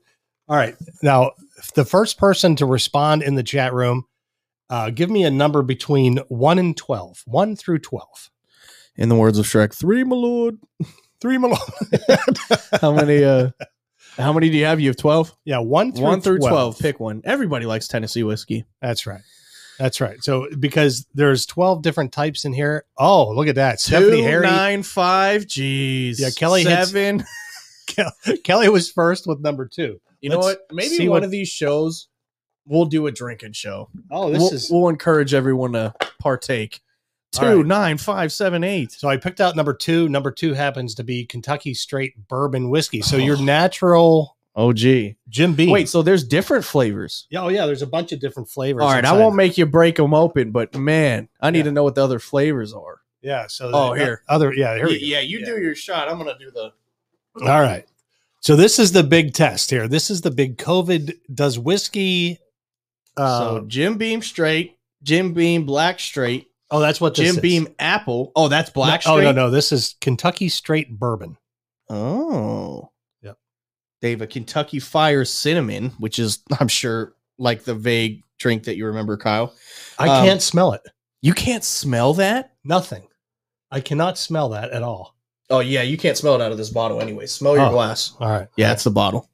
[SPEAKER 2] All right. Now, the first person to respond in the chat room, uh, give me a number between one and twelve. one through twelve.
[SPEAKER 3] In the words of Shrek, three, my lord.
[SPEAKER 2] Three, my lord.
[SPEAKER 3] How many? Uh, how many do you have? You have twelve.
[SPEAKER 2] Yeah, one through
[SPEAKER 3] one through
[SPEAKER 2] twelve.
[SPEAKER 3] twelve. Pick one. Everybody likes Tennessee whiskey.
[SPEAKER 2] That's right. That's right. So because there's twelve different types in here. Oh, look at that. Stephanie
[SPEAKER 3] Two,
[SPEAKER 2] Harry.
[SPEAKER 3] nine, five. Jeez.
[SPEAKER 2] Yeah, Kelly hits-
[SPEAKER 3] seven.
[SPEAKER 2] Kelly was first with number two.
[SPEAKER 3] You know
[SPEAKER 2] Let's
[SPEAKER 3] what? Maybe
[SPEAKER 2] see
[SPEAKER 3] one
[SPEAKER 2] what-
[SPEAKER 3] of these shows, we'll do a drinking show.
[SPEAKER 2] Oh, this
[SPEAKER 3] we'll,
[SPEAKER 2] is
[SPEAKER 3] we'll encourage everyone to partake. Two,
[SPEAKER 2] All right.
[SPEAKER 3] nine, five, seven, eight.
[SPEAKER 2] So I picked out number two. Number two happens to be Kentucky Straight Bourbon Whiskey. So your natural
[SPEAKER 3] O G.
[SPEAKER 2] Jim Beam.
[SPEAKER 3] Wait, so there's different flavors.
[SPEAKER 2] Yeah, oh yeah, there's a bunch of different flavors.
[SPEAKER 3] All right, I
[SPEAKER 2] inside.
[SPEAKER 3] won't make you break them open, but man, I need
[SPEAKER 2] Yeah.
[SPEAKER 3] to know what the other flavors are.
[SPEAKER 2] Yeah. So
[SPEAKER 3] Oh,
[SPEAKER 2] the
[SPEAKER 3] here.
[SPEAKER 2] other yeah here we go.
[SPEAKER 3] Yeah, you do your shot. I'm gonna do the.
[SPEAKER 2] All right. So this is the big test here. This is the big COVID. Does whiskey? Uh,
[SPEAKER 3] so Jim Beam straight, Jim Beam black straight,
[SPEAKER 2] oh, that's what this
[SPEAKER 3] Jim
[SPEAKER 2] is.
[SPEAKER 3] Beam apple. Oh, that's black
[SPEAKER 2] No, oh
[SPEAKER 3] straight.
[SPEAKER 2] no, no, this is Kentucky Straight Bourbon.
[SPEAKER 3] Oh,
[SPEAKER 2] Yep.
[SPEAKER 3] They have a Kentucky Fire cinnamon, which is I'm sure like the vague drink that you remember, Kyle.
[SPEAKER 2] I
[SPEAKER 3] Um,
[SPEAKER 2] can't smell it.
[SPEAKER 3] You can't smell that?
[SPEAKER 2] Nothing. I cannot smell that at all.
[SPEAKER 3] Oh yeah, you can't smell it out of this bottle anyway. Smell your
[SPEAKER 2] Oh,
[SPEAKER 3] glass.
[SPEAKER 2] All right.
[SPEAKER 3] Yeah, it's the bottle.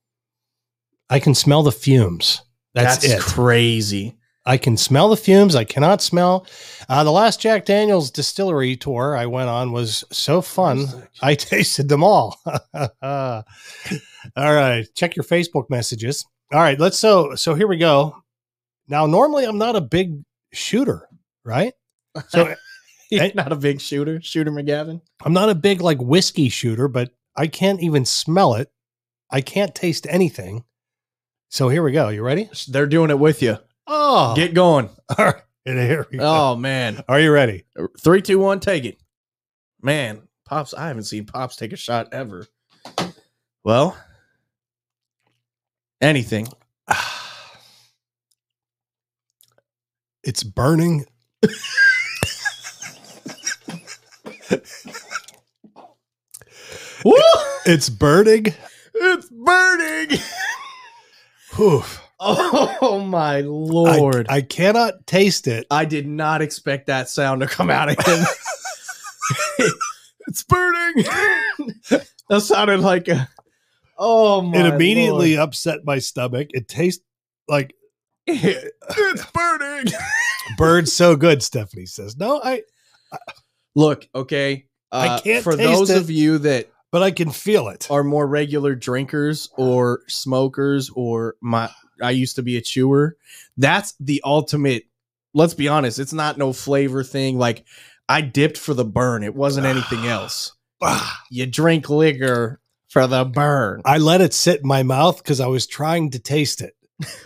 [SPEAKER 2] I can smell the fumes. That's,
[SPEAKER 3] That's
[SPEAKER 2] it.
[SPEAKER 3] crazy.
[SPEAKER 2] I can smell the fumes. I cannot smell. Uh, the last Jack Daniels distillery tour I went on was so fun. I tasted them all. All right. Check your Facebook messages. All right. Let's so so here we go. Now, normally I'm not a big shooter, right? So
[SPEAKER 3] He's not a big shooter, Shooter McGavin.
[SPEAKER 2] I'm not a big like whiskey shooter, but I can't even smell it. I can't taste anything. So here we go. You ready?
[SPEAKER 3] They're doing it with you.
[SPEAKER 2] Oh,
[SPEAKER 3] Get going.
[SPEAKER 2] all right. And here we go.
[SPEAKER 3] Oh man.
[SPEAKER 2] Are you ready?
[SPEAKER 3] Three, two, one, take it. Man, Pops, I haven't seen Pops take a shot ever. Well, anything.
[SPEAKER 2] It's burning.
[SPEAKER 3] Woo!
[SPEAKER 2] It's burning.
[SPEAKER 3] It's burning.
[SPEAKER 2] Whew.
[SPEAKER 3] Oh my lord.
[SPEAKER 2] I, I cannot taste it.
[SPEAKER 3] I did not expect that sound to come out of him. It's burning. That sounded like a. Oh my!
[SPEAKER 2] It immediately
[SPEAKER 3] Lord.
[SPEAKER 2] upset my stomach. It tastes like
[SPEAKER 3] It's burning.
[SPEAKER 2] bird so good. Stephanie says, "No, I,
[SPEAKER 3] Look, okay.
[SPEAKER 2] I
[SPEAKER 3] Uh,
[SPEAKER 2] can't
[SPEAKER 3] For
[SPEAKER 2] taste
[SPEAKER 3] those
[SPEAKER 2] it.
[SPEAKER 3] of you that
[SPEAKER 2] but I can feel it."
[SPEAKER 3] are more regular drinkers or smokers, or my, I used to be a chewer. That's the ultimate. Let's be honest. It's not no flavor thing. Like I dipped for the burn. It wasn't anything else. You drink liquor for the burn.
[SPEAKER 2] I let it sit in my mouth because I was trying to taste it.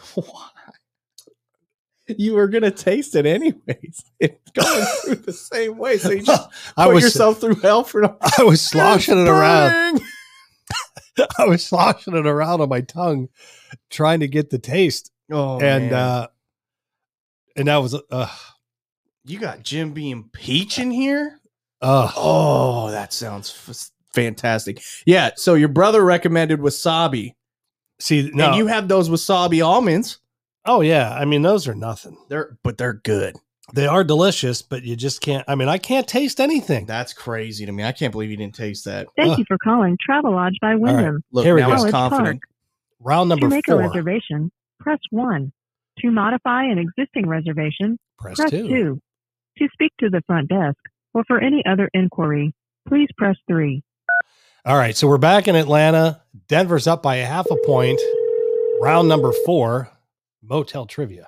[SPEAKER 3] You were gonna taste it anyways. It's going through the same way. So you just
[SPEAKER 2] I
[SPEAKER 3] put
[SPEAKER 2] was
[SPEAKER 3] yourself through hell for no.
[SPEAKER 2] I was sloshing it around.
[SPEAKER 3] Burning.
[SPEAKER 2] I was sloshing it around on my tongue, trying to get the taste.
[SPEAKER 3] Oh,
[SPEAKER 2] and
[SPEAKER 3] man.
[SPEAKER 2] uh, and that was uh,
[SPEAKER 3] You got Jim Beam Peach in here.
[SPEAKER 2] uh,
[SPEAKER 3] Oh, that sounds f- fantastic. Yeah. So your brother recommended wasabi,
[SPEAKER 2] see no.
[SPEAKER 3] and you have those wasabi almonds.
[SPEAKER 2] oh yeah, I mean those are nothing.
[SPEAKER 3] They're but they're good.
[SPEAKER 2] They are delicious, but you just can't. I mean, I can't taste anything.
[SPEAKER 3] That's crazy to me. I can't believe you didn't taste that.
[SPEAKER 12] Thank
[SPEAKER 2] Ugh.
[SPEAKER 12] you for calling Travelodge by
[SPEAKER 2] right.
[SPEAKER 12] Wyndham.
[SPEAKER 3] Look,
[SPEAKER 2] Here we
[SPEAKER 3] now
[SPEAKER 2] go.
[SPEAKER 3] he's
[SPEAKER 12] College
[SPEAKER 3] confident.
[SPEAKER 2] Round
[SPEAKER 12] To
[SPEAKER 2] number
[SPEAKER 12] make a
[SPEAKER 2] four.
[SPEAKER 12] reservation, press one. To modify an existing reservation,
[SPEAKER 2] Press,
[SPEAKER 12] press
[SPEAKER 2] two.
[SPEAKER 12] two. To speak to the front desk or for any other inquiry, please press three.
[SPEAKER 2] All right, so we're back in Atlanta. Denver's up by a half a point. Round number four, motel trivia.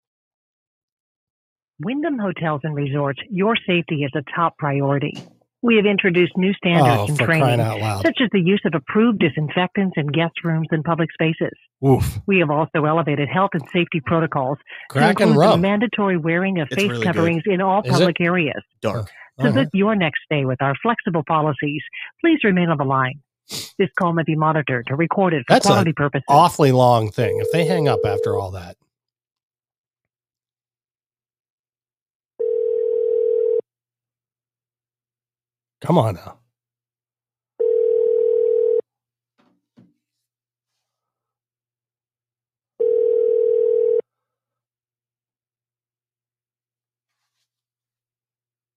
[SPEAKER 16] Wyndham Hotels and Resorts, your safety is a top priority. We have introduced new standards
[SPEAKER 2] Oh,
[SPEAKER 16] and
[SPEAKER 2] for
[SPEAKER 16] training,
[SPEAKER 2] crying out loud.
[SPEAKER 16] such as the use of approved disinfectants in guest rooms and public spaces.
[SPEAKER 2] Oof.
[SPEAKER 16] We have also elevated health and safety protocols
[SPEAKER 2] Crack
[SPEAKER 16] to
[SPEAKER 2] and
[SPEAKER 16] include the
[SPEAKER 2] rub.
[SPEAKER 16] mandatory wearing of
[SPEAKER 3] It's
[SPEAKER 16] face
[SPEAKER 3] really
[SPEAKER 16] coverings in all
[SPEAKER 2] Is
[SPEAKER 16] public areas.
[SPEAKER 3] Dark.
[SPEAKER 16] To
[SPEAKER 2] Uh-huh.
[SPEAKER 16] book your next stay with our flexible policies, please remain on the line. This call may be monitored or recorded for
[SPEAKER 2] That's
[SPEAKER 16] quality
[SPEAKER 2] an
[SPEAKER 16] purposes.
[SPEAKER 2] awfully long thing. If they hang up after all that. Come on now.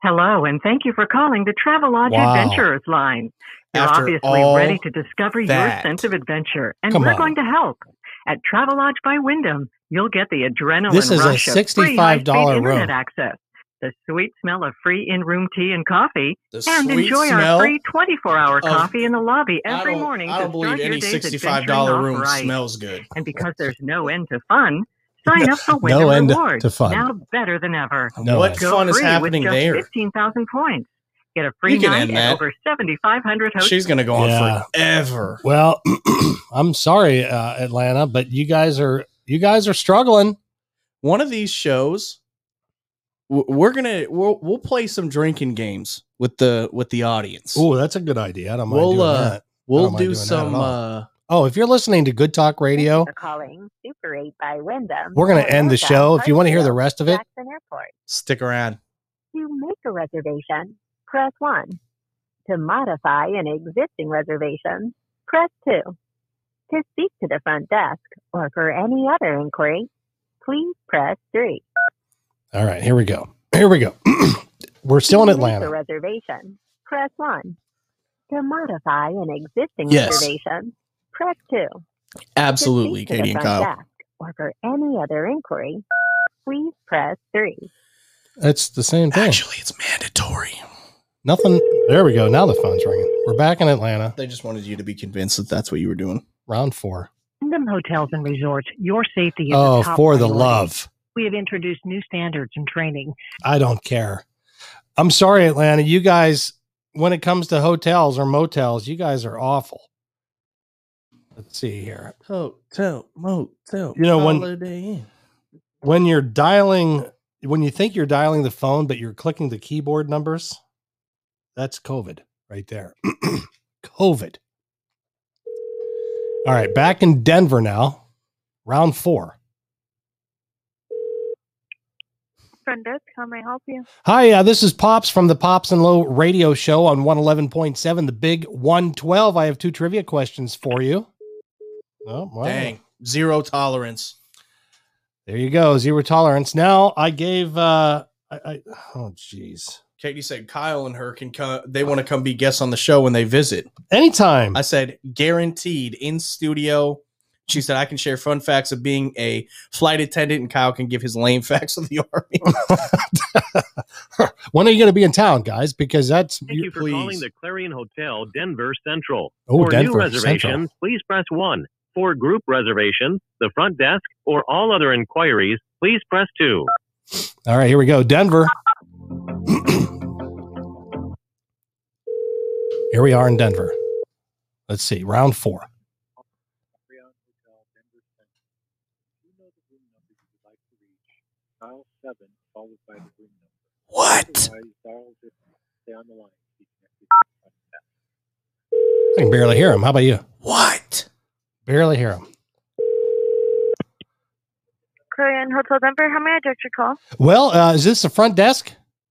[SPEAKER 16] Hello, and thank you for calling the Travelodge
[SPEAKER 2] Wow.
[SPEAKER 16] Adventurers line. You're
[SPEAKER 3] After
[SPEAKER 16] obviously
[SPEAKER 3] all
[SPEAKER 16] ready to discover your
[SPEAKER 3] that.
[SPEAKER 16] sense of adventure, and
[SPEAKER 2] Come
[SPEAKER 16] we're
[SPEAKER 2] on.
[SPEAKER 16] going to help. At Travelodge by Wyndham, you'll get the adrenaline
[SPEAKER 2] This is a
[SPEAKER 16] rush of free
[SPEAKER 2] sixty-five dollars
[SPEAKER 16] high-speed internet
[SPEAKER 2] room.
[SPEAKER 16] access, the sweet smell of free in-room tea and coffee,
[SPEAKER 3] The
[SPEAKER 16] and
[SPEAKER 3] sweet
[SPEAKER 16] enjoy
[SPEAKER 3] smell
[SPEAKER 16] our free twenty-four hour
[SPEAKER 3] of-
[SPEAKER 16] coffee in the lobby
[SPEAKER 3] I
[SPEAKER 16] every
[SPEAKER 3] don't,
[SPEAKER 16] morning
[SPEAKER 3] I
[SPEAKER 16] to
[SPEAKER 3] don't believe
[SPEAKER 16] start your
[SPEAKER 3] any
[SPEAKER 16] day's
[SPEAKER 3] sixty-five dollar
[SPEAKER 16] adventuring
[SPEAKER 3] room
[SPEAKER 16] off right.
[SPEAKER 3] smells good.
[SPEAKER 16] And because there's no end to fun, sign up for
[SPEAKER 2] No
[SPEAKER 16] Wyndham
[SPEAKER 2] end
[SPEAKER 16] Rewards,
[SPEAKER 2] to fun.
[SPEAKER 16] now better than ever.
[SPEAKER 2] No
[SPEAKER 3] what
[SPEAKER 2] end.
[SPEAKER 16] Go
[SPEAKER 3] fun is
[SPEAKER 16] free
[SPEAKER 3] happening
[SPEAKER 16] with just
[SPEAKER 3] there?
[SPEAKER 16] fifteen thousand points. Get a free
[SPEAKER 3] You can
[SPEAKER 16] night
[SPEAKER 3] end
[SPEAKER 16] at
[SPEAKER 3] that.
[SPEAKER 16] over seventy-five hundred hotels.
[SPEAKER 3] She's gonna go on
[SPEAKER 2] Yeah.
[SPEAKER 3] forever.
[SPEAKER 2] Well, I'm sorry, uh, Atlanta, but you guys are you guys are struggling.
[SPEAKER 3] One of these shows, w- we're gonna we'll we'll play some drinking games with the with the audience.
[SPEAKER 2] Oh, that's a good idea. I don't mind
[SPEAKER 3] We'll
[SPEAKER 2] doing
[SPEAKER 3] uh
[SPEAKER 2] that. I don't
[SPEAKER 3] we'll
[SPEAKER 2] mind
[SPEAKER 3] do
[SPEAKER 2] doing that at
[SPEAKER 3] some
[SPEAKER 2] all.
[SPEAKER 3] uh
[SPEAKER 2] Oh, if you're listening to Good Talk Radio,
[SPEAKER 17] For calling Super eight by Wyndham.
[SPEAKER 2] we're going to
[SPEAKER 17] or
[SPEAKER 2] end the
[SPEAKER 17] Northbound
[SPEAKER 2] show. If you want to hear the
[SPEAKER 17] Hartsfield,
[SPEAKER 2] rest of it,
[SPEAKER 17] Jackson Airport.
[SPEAKER 3] stick around.
[SPEAKER 17] To make a reservation, press one. To modify an existing reservation, press two. To speak to the front desk or for any other inquiry, please press three.
[SPEAKER 2] all right, here we go. Here we go. We're still in
[SPEAKER 17] To make a
[SPEAKER 2] Atlanta.
[SPEAKER 17] reservation, press one. To modify an existing
[SPEAKER 3] Yes.
[SPEAKER 17] reservation, press two.
[SPEAKER 3] Absolutely,
[SPEAKER 17] To speak to
[SPEAKER 3] Katie
[SPEAKER 17] the
[SPEAKER 3] and
[SPEAKER 17] front
[SPEAKER 3] Kyle.
[SPEAKER 17] desk or for any other inquiry, please press three.
[SPEAKER 2] It's the same thing.
[SPEAKER 3] Actually, it's mandatory.
[SPEAKER 2] Nothing. There we go. Now the phone's ringing. We're back in Atlanta.
[SPEAKER 3] They just wanted you to be convinced that that's what you were doing.
[SPEAKER 2] Round four.
[SPEAKER 16] Wyndham Hotels and Resorts, your safety is
[SPEAKER 2] Oh,
[SPEAKER 16] a top
[SPEAKER 2] for the
[SPEAKER 16] priority.
[SPEAKER 2] love.
[SPEAKER 16] We have introduced new standards and training.
[SPEAKER 2] I don't care. I'm sorry, Atlanta. You guys, when it comes to hotels or motels, you guys are awful. Let's see here.
[SPEAKER 3] Hotel, motel,
[SPEAKER 2] You know, when-
[SPEAKER 3] Holiday Inn.
[SPEAKER 2] When you're dialing, when you think you're dialing the phone, but you're clicking the keyboard numbers, that's COVID right there. COVID. All right, back in Denver now. Round four.
[SPEAKER 14] Front desk, how may I help you?
[SPEAKER 2] Hi, uh, this is Pops from the Pops and Low radio show on one eleven point seven, the big one twelve. I have two trivia questions for you. Oh, wow.
[SPEAKER 3] Dang, zero tolerance.
[SPEAKER 2] There you go. Zero tolerance. Now I gave, uh, I, I oh, geez.
[SPEAKER 3] Katie said Kyle and her can come. They want to come be guests on the show when they visit.
[SPEAKER 2] Anytime.
[SPEAKER 3] I said guaranteed in studio. She said I can share fun facts of being a flight attendant, and Kyle can give his lame facts of the Army.
[SPEAKER 2] When are you going to be in town, guys? Because that's
[SPEAKER 11] Thank you for calling the Clarion Hotel, Denver Central.
[SPEAKER 2] Oh,
[SPEAKER 11] for
[SPEAKER 2] Denver
[SPEAKER 11] new reservations,
[SPEAKER 2] Central.
[SPEAKER 11] please press one. For group reservations, the front desk, or all other inquiries, please press two.
[SPEAKER 2] All right, here we go. Denver. Here we are in Denver. Let's see. Round four.
[SPEAKER 18] Dial seven followed by the room number.
[SPEAKER 3] What?
[SPEAKER 18] Otherwise, dial zero. Stay on the line. Be connected to the front desk.
[SPEAKER 2] I can barely hear him. How about you?
[SPEAKER 3] What?
[SPEAKER 2] Barely hear him.
[SPEAKER 14] Korean Hotel Denver, how may I direct your call?
[SPEAKER 2] Well, uh, is this the front desk?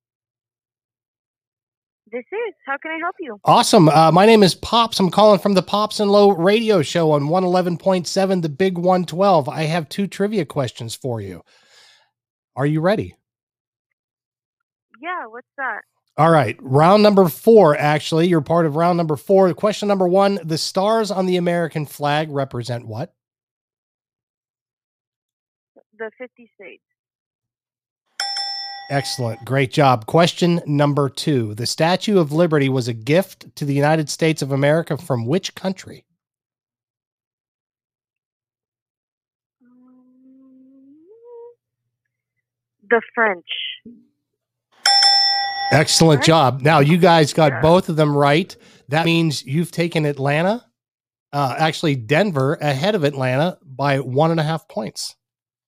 [SPEAKER 14] This is. How can I help you?
[SPEAKER 2] Awesome. Uh, my name is Pops. I'm calling from the Pops and Low radio show on one eleven point seven, the big one twelve. I have two trivia questions for you. Are you ready?
[SPEAKER 14] Yeah, what's that?
[SPEAKER 2] All right. Round number four, actually. You're part of round number four. Question number one. The stars on the American flag represent what?
[SPEAKER 14] The fifty states.
[SPEAKER 2] Excellent. Great job. Question number two. The Statue of Liberty was a gift to the United States of America from which country?
[SPEAKER 14] The French.
[SPEAKER 2] Excellent job. Now, you guys got both of them right. That means you've taken Atlanta, uh, actually Denver, ahead of Atlanta by one and a half points.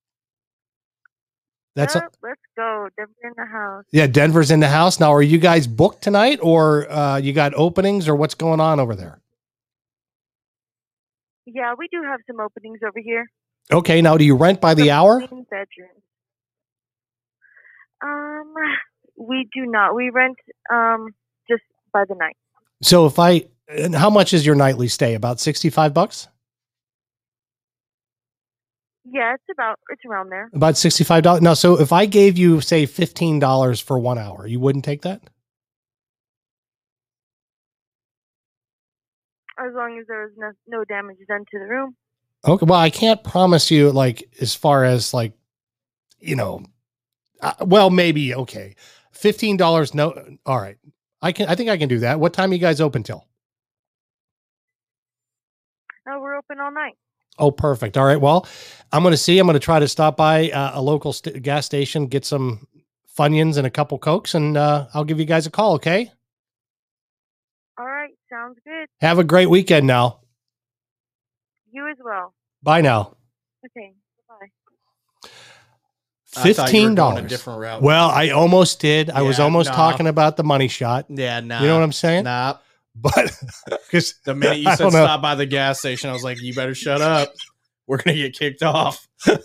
[SPEAKER 2] That's a,
[SPEAKER 14] Yep, let's go. Denver in the house.
[SPEAKER 2] yeah, Denver's in the house. Now, are you guys booked tonight, or uh, you got openings, or what's going on over there?
[SPEAKER 14] Yeah, we do have some openings over here.
[SPEAKER 2] Okay, now do you rent by the hour?
[SPEAKER 14] Queen bedroom. Um, we do not. We rent um just by the night.
[SPEAKER 2] So if I, and how much is your nightly stay? About sixty-five bucks?
[SPEAKER 14] Yeah, it's about it's around there.
[SPEAKER 2] About sixty-five dollars. Now, so if I gave you, say, fifteen dollars for one hour, you wouldn't take that?
[SPEAKER 14] As long as there was no, no damage done to the room.
[SPEAKER 2] Okay. Well, I can't promise you, like, as far as, like, you know, uh, well, maybe, okay. fifteen dollars. No. All right. I can, I think I can do that. What time are you guys open till?
[SPEAKER 14] Oh, we're open all night.
[SPEAKER 2] Oh, perfect. All right. Well, I'm going to see. I'm going to try to stop by uh, a local st- gas station, get some Funyuns and a couple Cokes, and uh, I'll give you guys a call. Okay.
[SPEAKER 14] All right. Sounds good.
[SPEAKER 2] Have a great weekend now.
[SPEAKER 14] You as well.
[SPEAKER 2] Bye now.
[SPEAKER 14] Okay. Bye.
[SPEAKER 2] Fifteen dollars.
[SPEAKER 3] A different route.
[SPEAKER 2] Well, I almost did. I was
[SPEAKER 3] Yeah,
[SPEAKER 2] almost
[SPEAKER 3] nah.
[SPEAKER 2] talking about the money shot.
[SPEAKER 3] Yeah, nah.
[SPEAKER 2] You know what I'm saying?
[SPEAKER 3] Nah.
[SPEAKER 2] But because
[SPEAKER 3] The minute you
[SPEAKER 2] I
[SPEAKER 3] said
[SPEAKER 2] don't know.
[SPEAKER 3] stop by the gas station, I was like, you better shut up. We're going to get kicked off.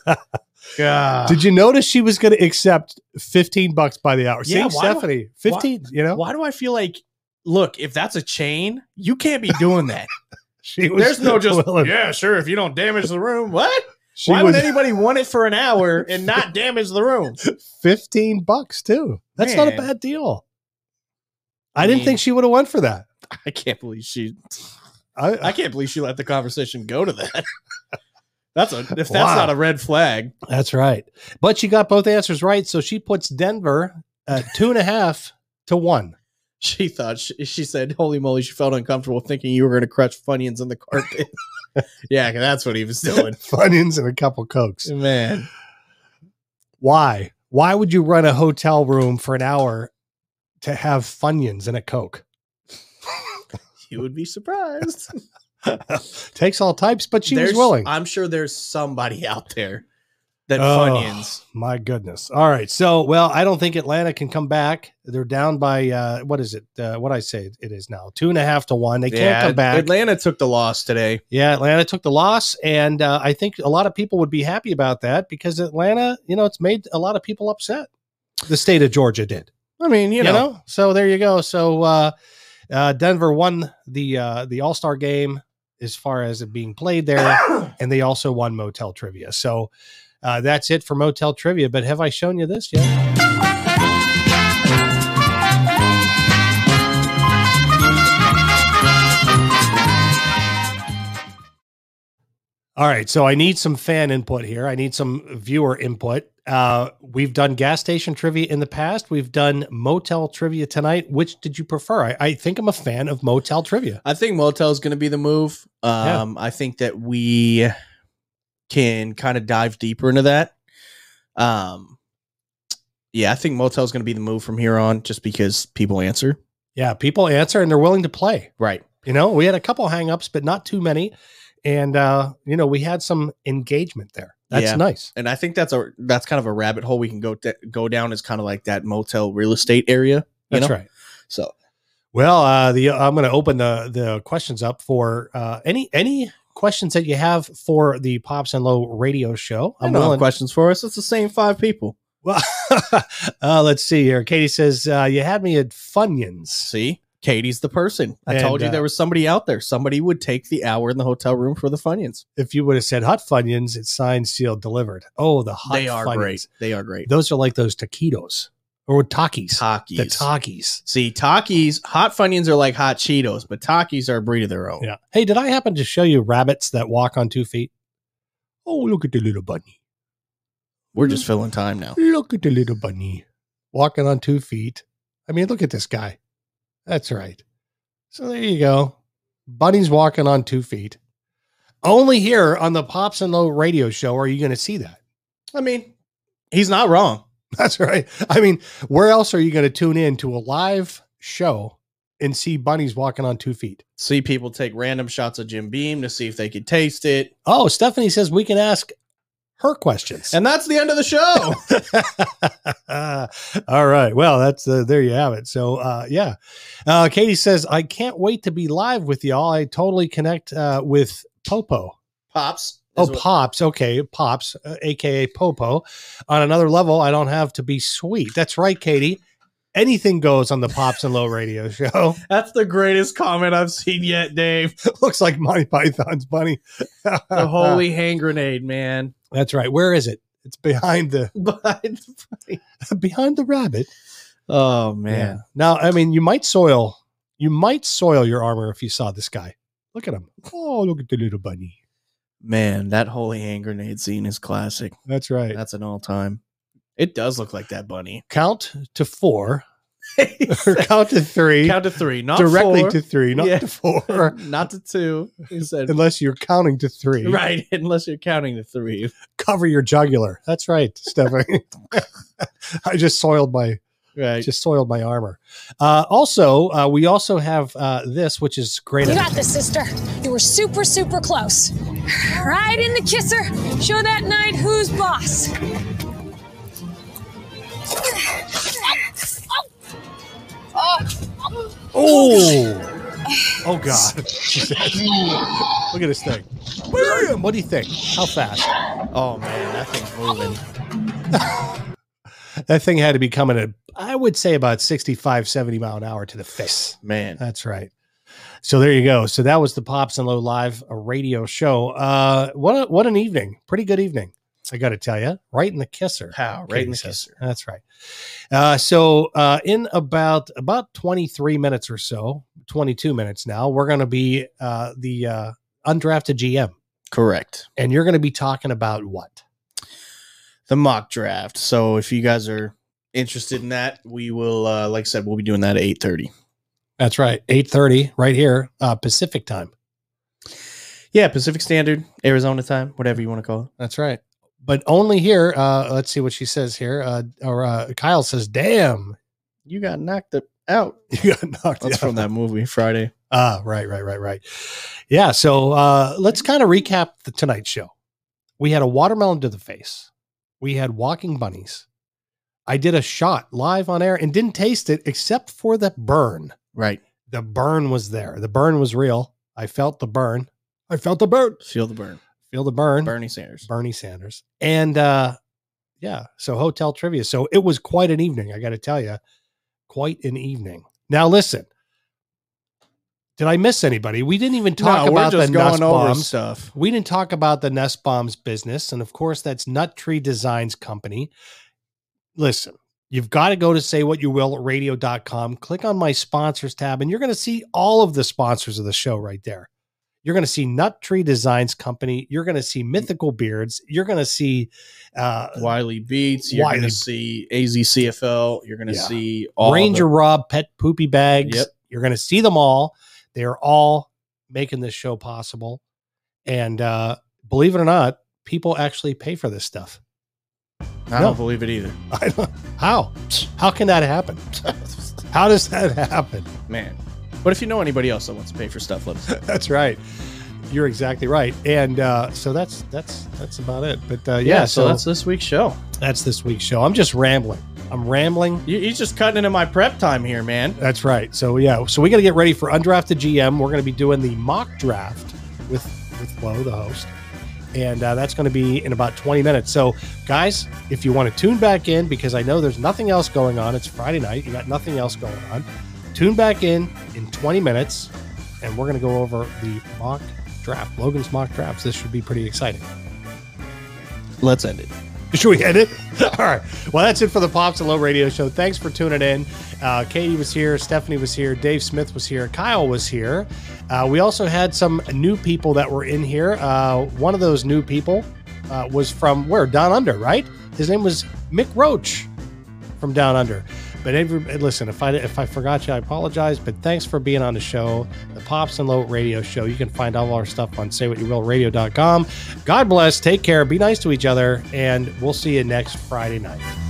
[SPEAKER 3] God.
[SPEAKER 2] Did you notice she was going to accept fifteen bucks by the hour?
[SPEAKER 3] Yeah,
[SPEAKER 2] See,
[SPEAKER 3] why do I-
[SPEAKER 2] Stephanie, fifteen. you know,
[SPEAKER 3] Why do I feel like, look, if that's a chain, you can't be doing that.
[SPEAKER 2] she was.
[SPEAKER 3] There's no just,
[SPEAKER 2] willing.
[SPEAKER 3] yeah, sure, if you don't damage the room. What?
[SPEAKER 2] She
[SPEAKER 3] Why
[SPEAKER 2] was
[SPEAKER 3] would anybody want it for an hour and not damage the room?
[SPEAKER 2] fifteen bucks too. That's not a
[SPEAKER 3] Man.
[SPEAKER 2] bad deal. I, didn't
[SPEAKER 3] mean-
[SPEAKER 2] think she would have went for that.
[SPEAKER 3] I can't believe she.
[SPEAKER 2] I,
[SPEAKER 3] I can't believe she let the conversation go to that. That's a if that's
[SPEAKER 2] Wow.
[SPEAKER 3] not a red flag.
[SPEAKER 2] That's right. But she got both answers right, so she puts Denver at two and a half to one.
[SPEAKER 3] She thought she, she said, "Holy moly!" She felt uncomfortable thinking you were going to crush Funyuns in the carpet. Yeah, 'cause that's what he was doing.
[SPEAKER 2] Funyuns and a couple Cokes.
[SPEAKER 3] Man,
[SPEAKER 2] Why? Why would you run a hotel room for an hour to have Funyuns and a Coke?
[SPEAKER 3] you would be surprised.
[SPEAKER 2] Takes all types, but she
[SPEAKER 3] There's-
[SPEAKER 2] was willing.
[SPEAKER 3] I'm sure there's somebody out there that
[SPEAKER 2] Oh,
[SPEAKER 3] Funyuns.
[SPEAKER 2] My goodness. All right. So, well, I don't think Atlanta can come back. They're down by, uh, what is it? Uh, what I say it is now two and a half to one. They can't come back.
[SPEAKER 3] Atlanta took the loss today.
[SPEAKER 2] Yeah, Atlanta took the loss, and uh, I think a lot of people would be happy about that because Atlanta, you know, it's made a lot of people upset. The state of Georgia did,
[SPEAKER 3] I mean, you
[SPEAKER 2] you,
[SPEAKER 3] know,
[SPEAKER 2] know? So there you go. So uh, uh, Denver won the uh, the All Star game as far as it being played there, and they also won Motel Trivia. So uh, that's it for Motel Trivia. But have I shown you this yet? All right, so I need some fan input here. I need some viewer input. Uh, we've done gas station trivia in the past. We've done motel trivia tonight. Which did you prefer? I, I think I'm a fan of motel trivia.
[SPEAKER 3] I think motel is going to be the move. Um, I think that we can kind of dive deeper into that. Um, yeah, I think motel is going to be the move from here on, just because people answer.
[SPEAKER 2] Yeah, people answer and they're willing to play.
[SPEAKER 3] Right.
[SPEAKER 2] You know, we had a couple hangups, but not too many. And, uh, you know, we had some engagement there. That's
[SPEAKER 3] Yeah.
[SPEAKER 2] nice.
[SPEAKER 3] And I think that's a that's kind of a rabbit hole we can go t- go down, is kind of like that motel real estate area. You
[SPEAKER 2] That's
[SPEAKER 3] know?
[SPEAKER 2] right.
[SPEAKER 3] So
[SPEAKER 2] Well, uh, the I'm going to open the the questions up for uh, any any questions that you have for the Pops and Low radio show.
[SPEAKER 3] I
[SPEAKER 2] I'm
[SPEAKER 3] don't have
[SPEAKER 2] willing.
[SPEAKER 3] questions for us. It's the same five people.
[SPEAKER 2] Well, uh, let's see here. Katie says uh, you had me at Funyuns.
[SPEAKER 3] See, Katie's the person. I
[SPEAKER 2] And,
[SPEAKER 3] told you
[SPEAKER 2] uh,
[SPEAKER 3] there was somebody out there. Somebody would take the hour in the hotel room for the Funyuns.
[SPEAKER 2] If you would have said hot Funyuns, it's signed, sealed, delivered. Oh, the hot
[SPEAKER 3] They are
[SPEAKER 2] Funyuns.
[SPEAKER 3] great. They are great.
[SPEAKER 2] Those are like those taquitos or Takis.
[SPEAKER 3] Takis.
[SPEAKER 2] The Takis.
[SPEAKER 3] See, Takis, hot Funyuns are like hot Cheetos, but Takis are a breed of their own.
[SPEAKER 2] Yeah. Hey, did I happen to show you rabbits that walk on two feet? Oh, look at the little bunny.
[SPEAKER 3] We're just filling time now.
[SPEAKER 2] Look at the little bunny walking on two feet. I mean, look at this guy. That's right. So there you go. Bunny's walking on two feet. Only here on the Pops and Low radio show are you going to see that.
[SPEAKER 3] I mean, he's not wrong.
[SPEAKER 2] That's right. I mean, where else are you going to tune in to a live show and see bunnies walking on two feet?
[SPEAKER 3] See people take random shots of Jim Beam to see if they could taste it.
[SPEAKER 2] Oh, Stephanie says we can ask her questions.
[SPEAKER 3] And that's the end of the show.
[SPEAKER 2] All right. Well, that's uh, there you have it. So, uh, yeah. Uh, Katie says, I can't wait to be live with y'all. I totally connect uh, with Popo.
[SPEAKER 3] Pops.
[SPEAKER 2] Oh,
[SPEAKER 3] is what-
[SPEAKER 2] Pops. Okay. Pops, uh, A K A Popo. On another level, I don't have to be sweet. That's right, Katie. anything goes on the Pops and Low radio show.
[SPEAKER 3] That's the greatest comment I've seen yet, Dave.
[SPEAKER 2] Looks like Monty Python's bunny.
[SPEAKER 3] The holy hand grenade, man.
[SPEAKER 2] That's right. Where is it? It's behind the
[SPEAKER 3] behind the,
[SPEAKER 2] behind the rabbit.
[SPEAKER 3] Oh man.
[SPEAKER 2] Yeah. Now, I mean, you might soil you might soil your armor if you saw this guy. Look at him. Oh, look at the little bunny.
[SPEAKER 3] Man, that holy hand grenade scene is classic.
[SPEAKER 2] That's right.
[SPEAKER 3] That's an all time. It does look like that bunny.
[SPEAKER 2] Count to four. Or count to three.
[SPEAKER 3] Count to three, not
[SPEAKER 2] directly
[SPEAKER 3] four.
[SPEAKER 2] to three, not
[SPEAKER 3] Yeah.
[SPEAKER 2] to four.
[SPEAKER 3] Not to two. He said,
[SPEAKER 2] Unless you're counting to three.
[SPEAKER 3] right, unless you're counting to three.
[SPEAKER 2] Cover your jugular. That's right, Stephanie. I just soiled my
[SPEAKER 3] Right.
[SPEAKER 2] just soiled my armor. Uh, also, uh, we also have uh, this, which is great.
[SPEAKER 4] You got this, sister. You were super, super close. Right in the kisser. Show that knight who's boss.
[SPEAKER 2] Oh, oh God! Look at this thing. Bam! What do you think? How fast?
[SPEAKER 3] Oh man, that thing's moving.
[SPEAKER 2] That thing had to be coming at, I would say, about sixty-five, seventy mile an hour to the face.
[SPEAKER 3] Man,
[SPEAKER 2] that's right. So there you go. So that was the Pops and Low Live, a radio show. Uh, what a, what an evening! Pretty good evening, I got to tell you. Right in the kisser.
[SPEAKER 3] How? Right in the kisser.
[SPEAKER 2] That's right. Uh, so uh, in about about twenty-three minutes or so, twenty-two minutes now, we're going to be uh, the uh, undrafted G M.
[SPEAKER 3] Correct.
[SPEAKER 2] And you're going to be talking about what?
[SPEAKER 3] The mock draft. So if you guys are interested in that, we will, uh, like I said, we'll be doing that at eight thirty.
[SPEAKER 2] That's right. eight thirty right here, uh, Pacific time.
[SPEAKER 3] Yeah, Pacific Standard, Arizona time, whatever you want to call it.
[SPEAKER 2] That's right. But only here. Uh, let's see what she says here. Uh, or uh, Kyle says, damn.
[SPEAKER 3] You got knocked out.
[SPEAKER 2] You got knocked
[SPEAKER 3] That's
[SPEAKER 2] out.
[SPEAKER 3] from that movie, Friday.
[SPEAKER 2] Ah, right, right, right, right. Yeah. So uh, let's kind of recap the Tonight Show. We had a watermelon to the face. We had walking bunnies. I did a shot live on air and didn't taste it except for the burn.
[SPEAKER 3] Right.
[SPEAKER 2] The burn was there. The burn was real. I felt the burn. I felt the burn.
[SPEAKER 3] Feel the burn.
[SPEAKER 2] Feel the burn.
[SPEAKER 3] Bernie Sanders.
[SPEAKER 2] Bernie Sanders. And uh, yeah, so hotel trivia. So it was quite an evening. I got to tell you, quite an evening. Now listen. Did I miss anybody? We didn't even talk
[SPEAKER 3] No, we're
[SPEAKER 2] about
[SPEAKER 3] just
[SPEAKER 2] the
[SPEAKER 3] going over
[SPEAKER 2] Nussbaums
[SPEAKER 3] stuff.
[SPEAKER 2] We didn't talk about the Nussbaums business, and of course, that's Nut Tree Designs Company. Listen, you've got to go to say what you will at radio dot com. Click on my sponsors tab, and you're going to see all of the sponsors of the show right there. You're going to see Nut Tree Designs Company. You're going to see Mythical Beards. You're going to see uh,
[SPEAKER 3] Wiley Beats. You're going
[SPEAKER 2] Wiley-
[SPEAKER 3] to see A Z C F L. You're going to
[SPEAKER 2] Yeah.
[SPEAKER 3] see all
[SPEAKER 2] Ranger
[SPEAKER 3] the-
[SPEAKER 2] Rob Pet Poopy Bags.
[SPEAKER 3] Yep.
[SPEAKER 2] You're going to see them all. They are all making this show possible. And uh, believe it or not, people actually pay for this stuff.
[SPEAKER 3] I
[SPEAKER 2] No.
[SPEAKER 3] don't believe it either.
[SPEAKER 2] I don't, how? How can that happen? How does that happen?
[SPEAKER 3] Man. But if you know anybody else that wants to pay for stuff, let us know.
[SPEAKER 2] That's right. You're exactly right. And uh, so that's that's that's about it. But uh, yeah,
[SPEAKER 3] Yeah, so,
[SPEAKER 2] so
[SPEAKER 3] that's this week's show.
[SPEAKER 2] that's this week's show. I'm just rambling. I'm rambling.
[SPEAKER 3] You, you're just cutting into my prep time here, man.
[SPEAKER 2] That's right. So yeah, so we got to get ready for undrafted G M. We're going to be doing the mock draft with with Flo, the host, and uh, that's going to be in about twenty minutes. So guys, if you want to tune back in, because I know there's nothing else going on. It's Friday night. You got nothing else going on. Tune back in in twenty minutes, and we're going to go over the mock draft, Logan's mock drafts. This should be pretty exciting.
[SPEAKER 3] Let's end it.
[SPEAKER 2] Should we end it? All right. Well, that's it for the Pops and Low Radio Show. Thanks for tuning in. Uh, Katie was here. Stephanie was here. Dave Smith was here. Kyle was here. Uh, we also had some new people that were in here. Uh, one of those new people uh, was from where? Down Under, right? His name was Mick Roach from Down Under. But every, listen, if I if I forgot you, I apologize. But thanks for being on the show, the Pops and Low Radio Show. You can find all our stuff on say what you will radio dot com. God bless. Take care. Be nice to each other. And we'll see you next Friday night.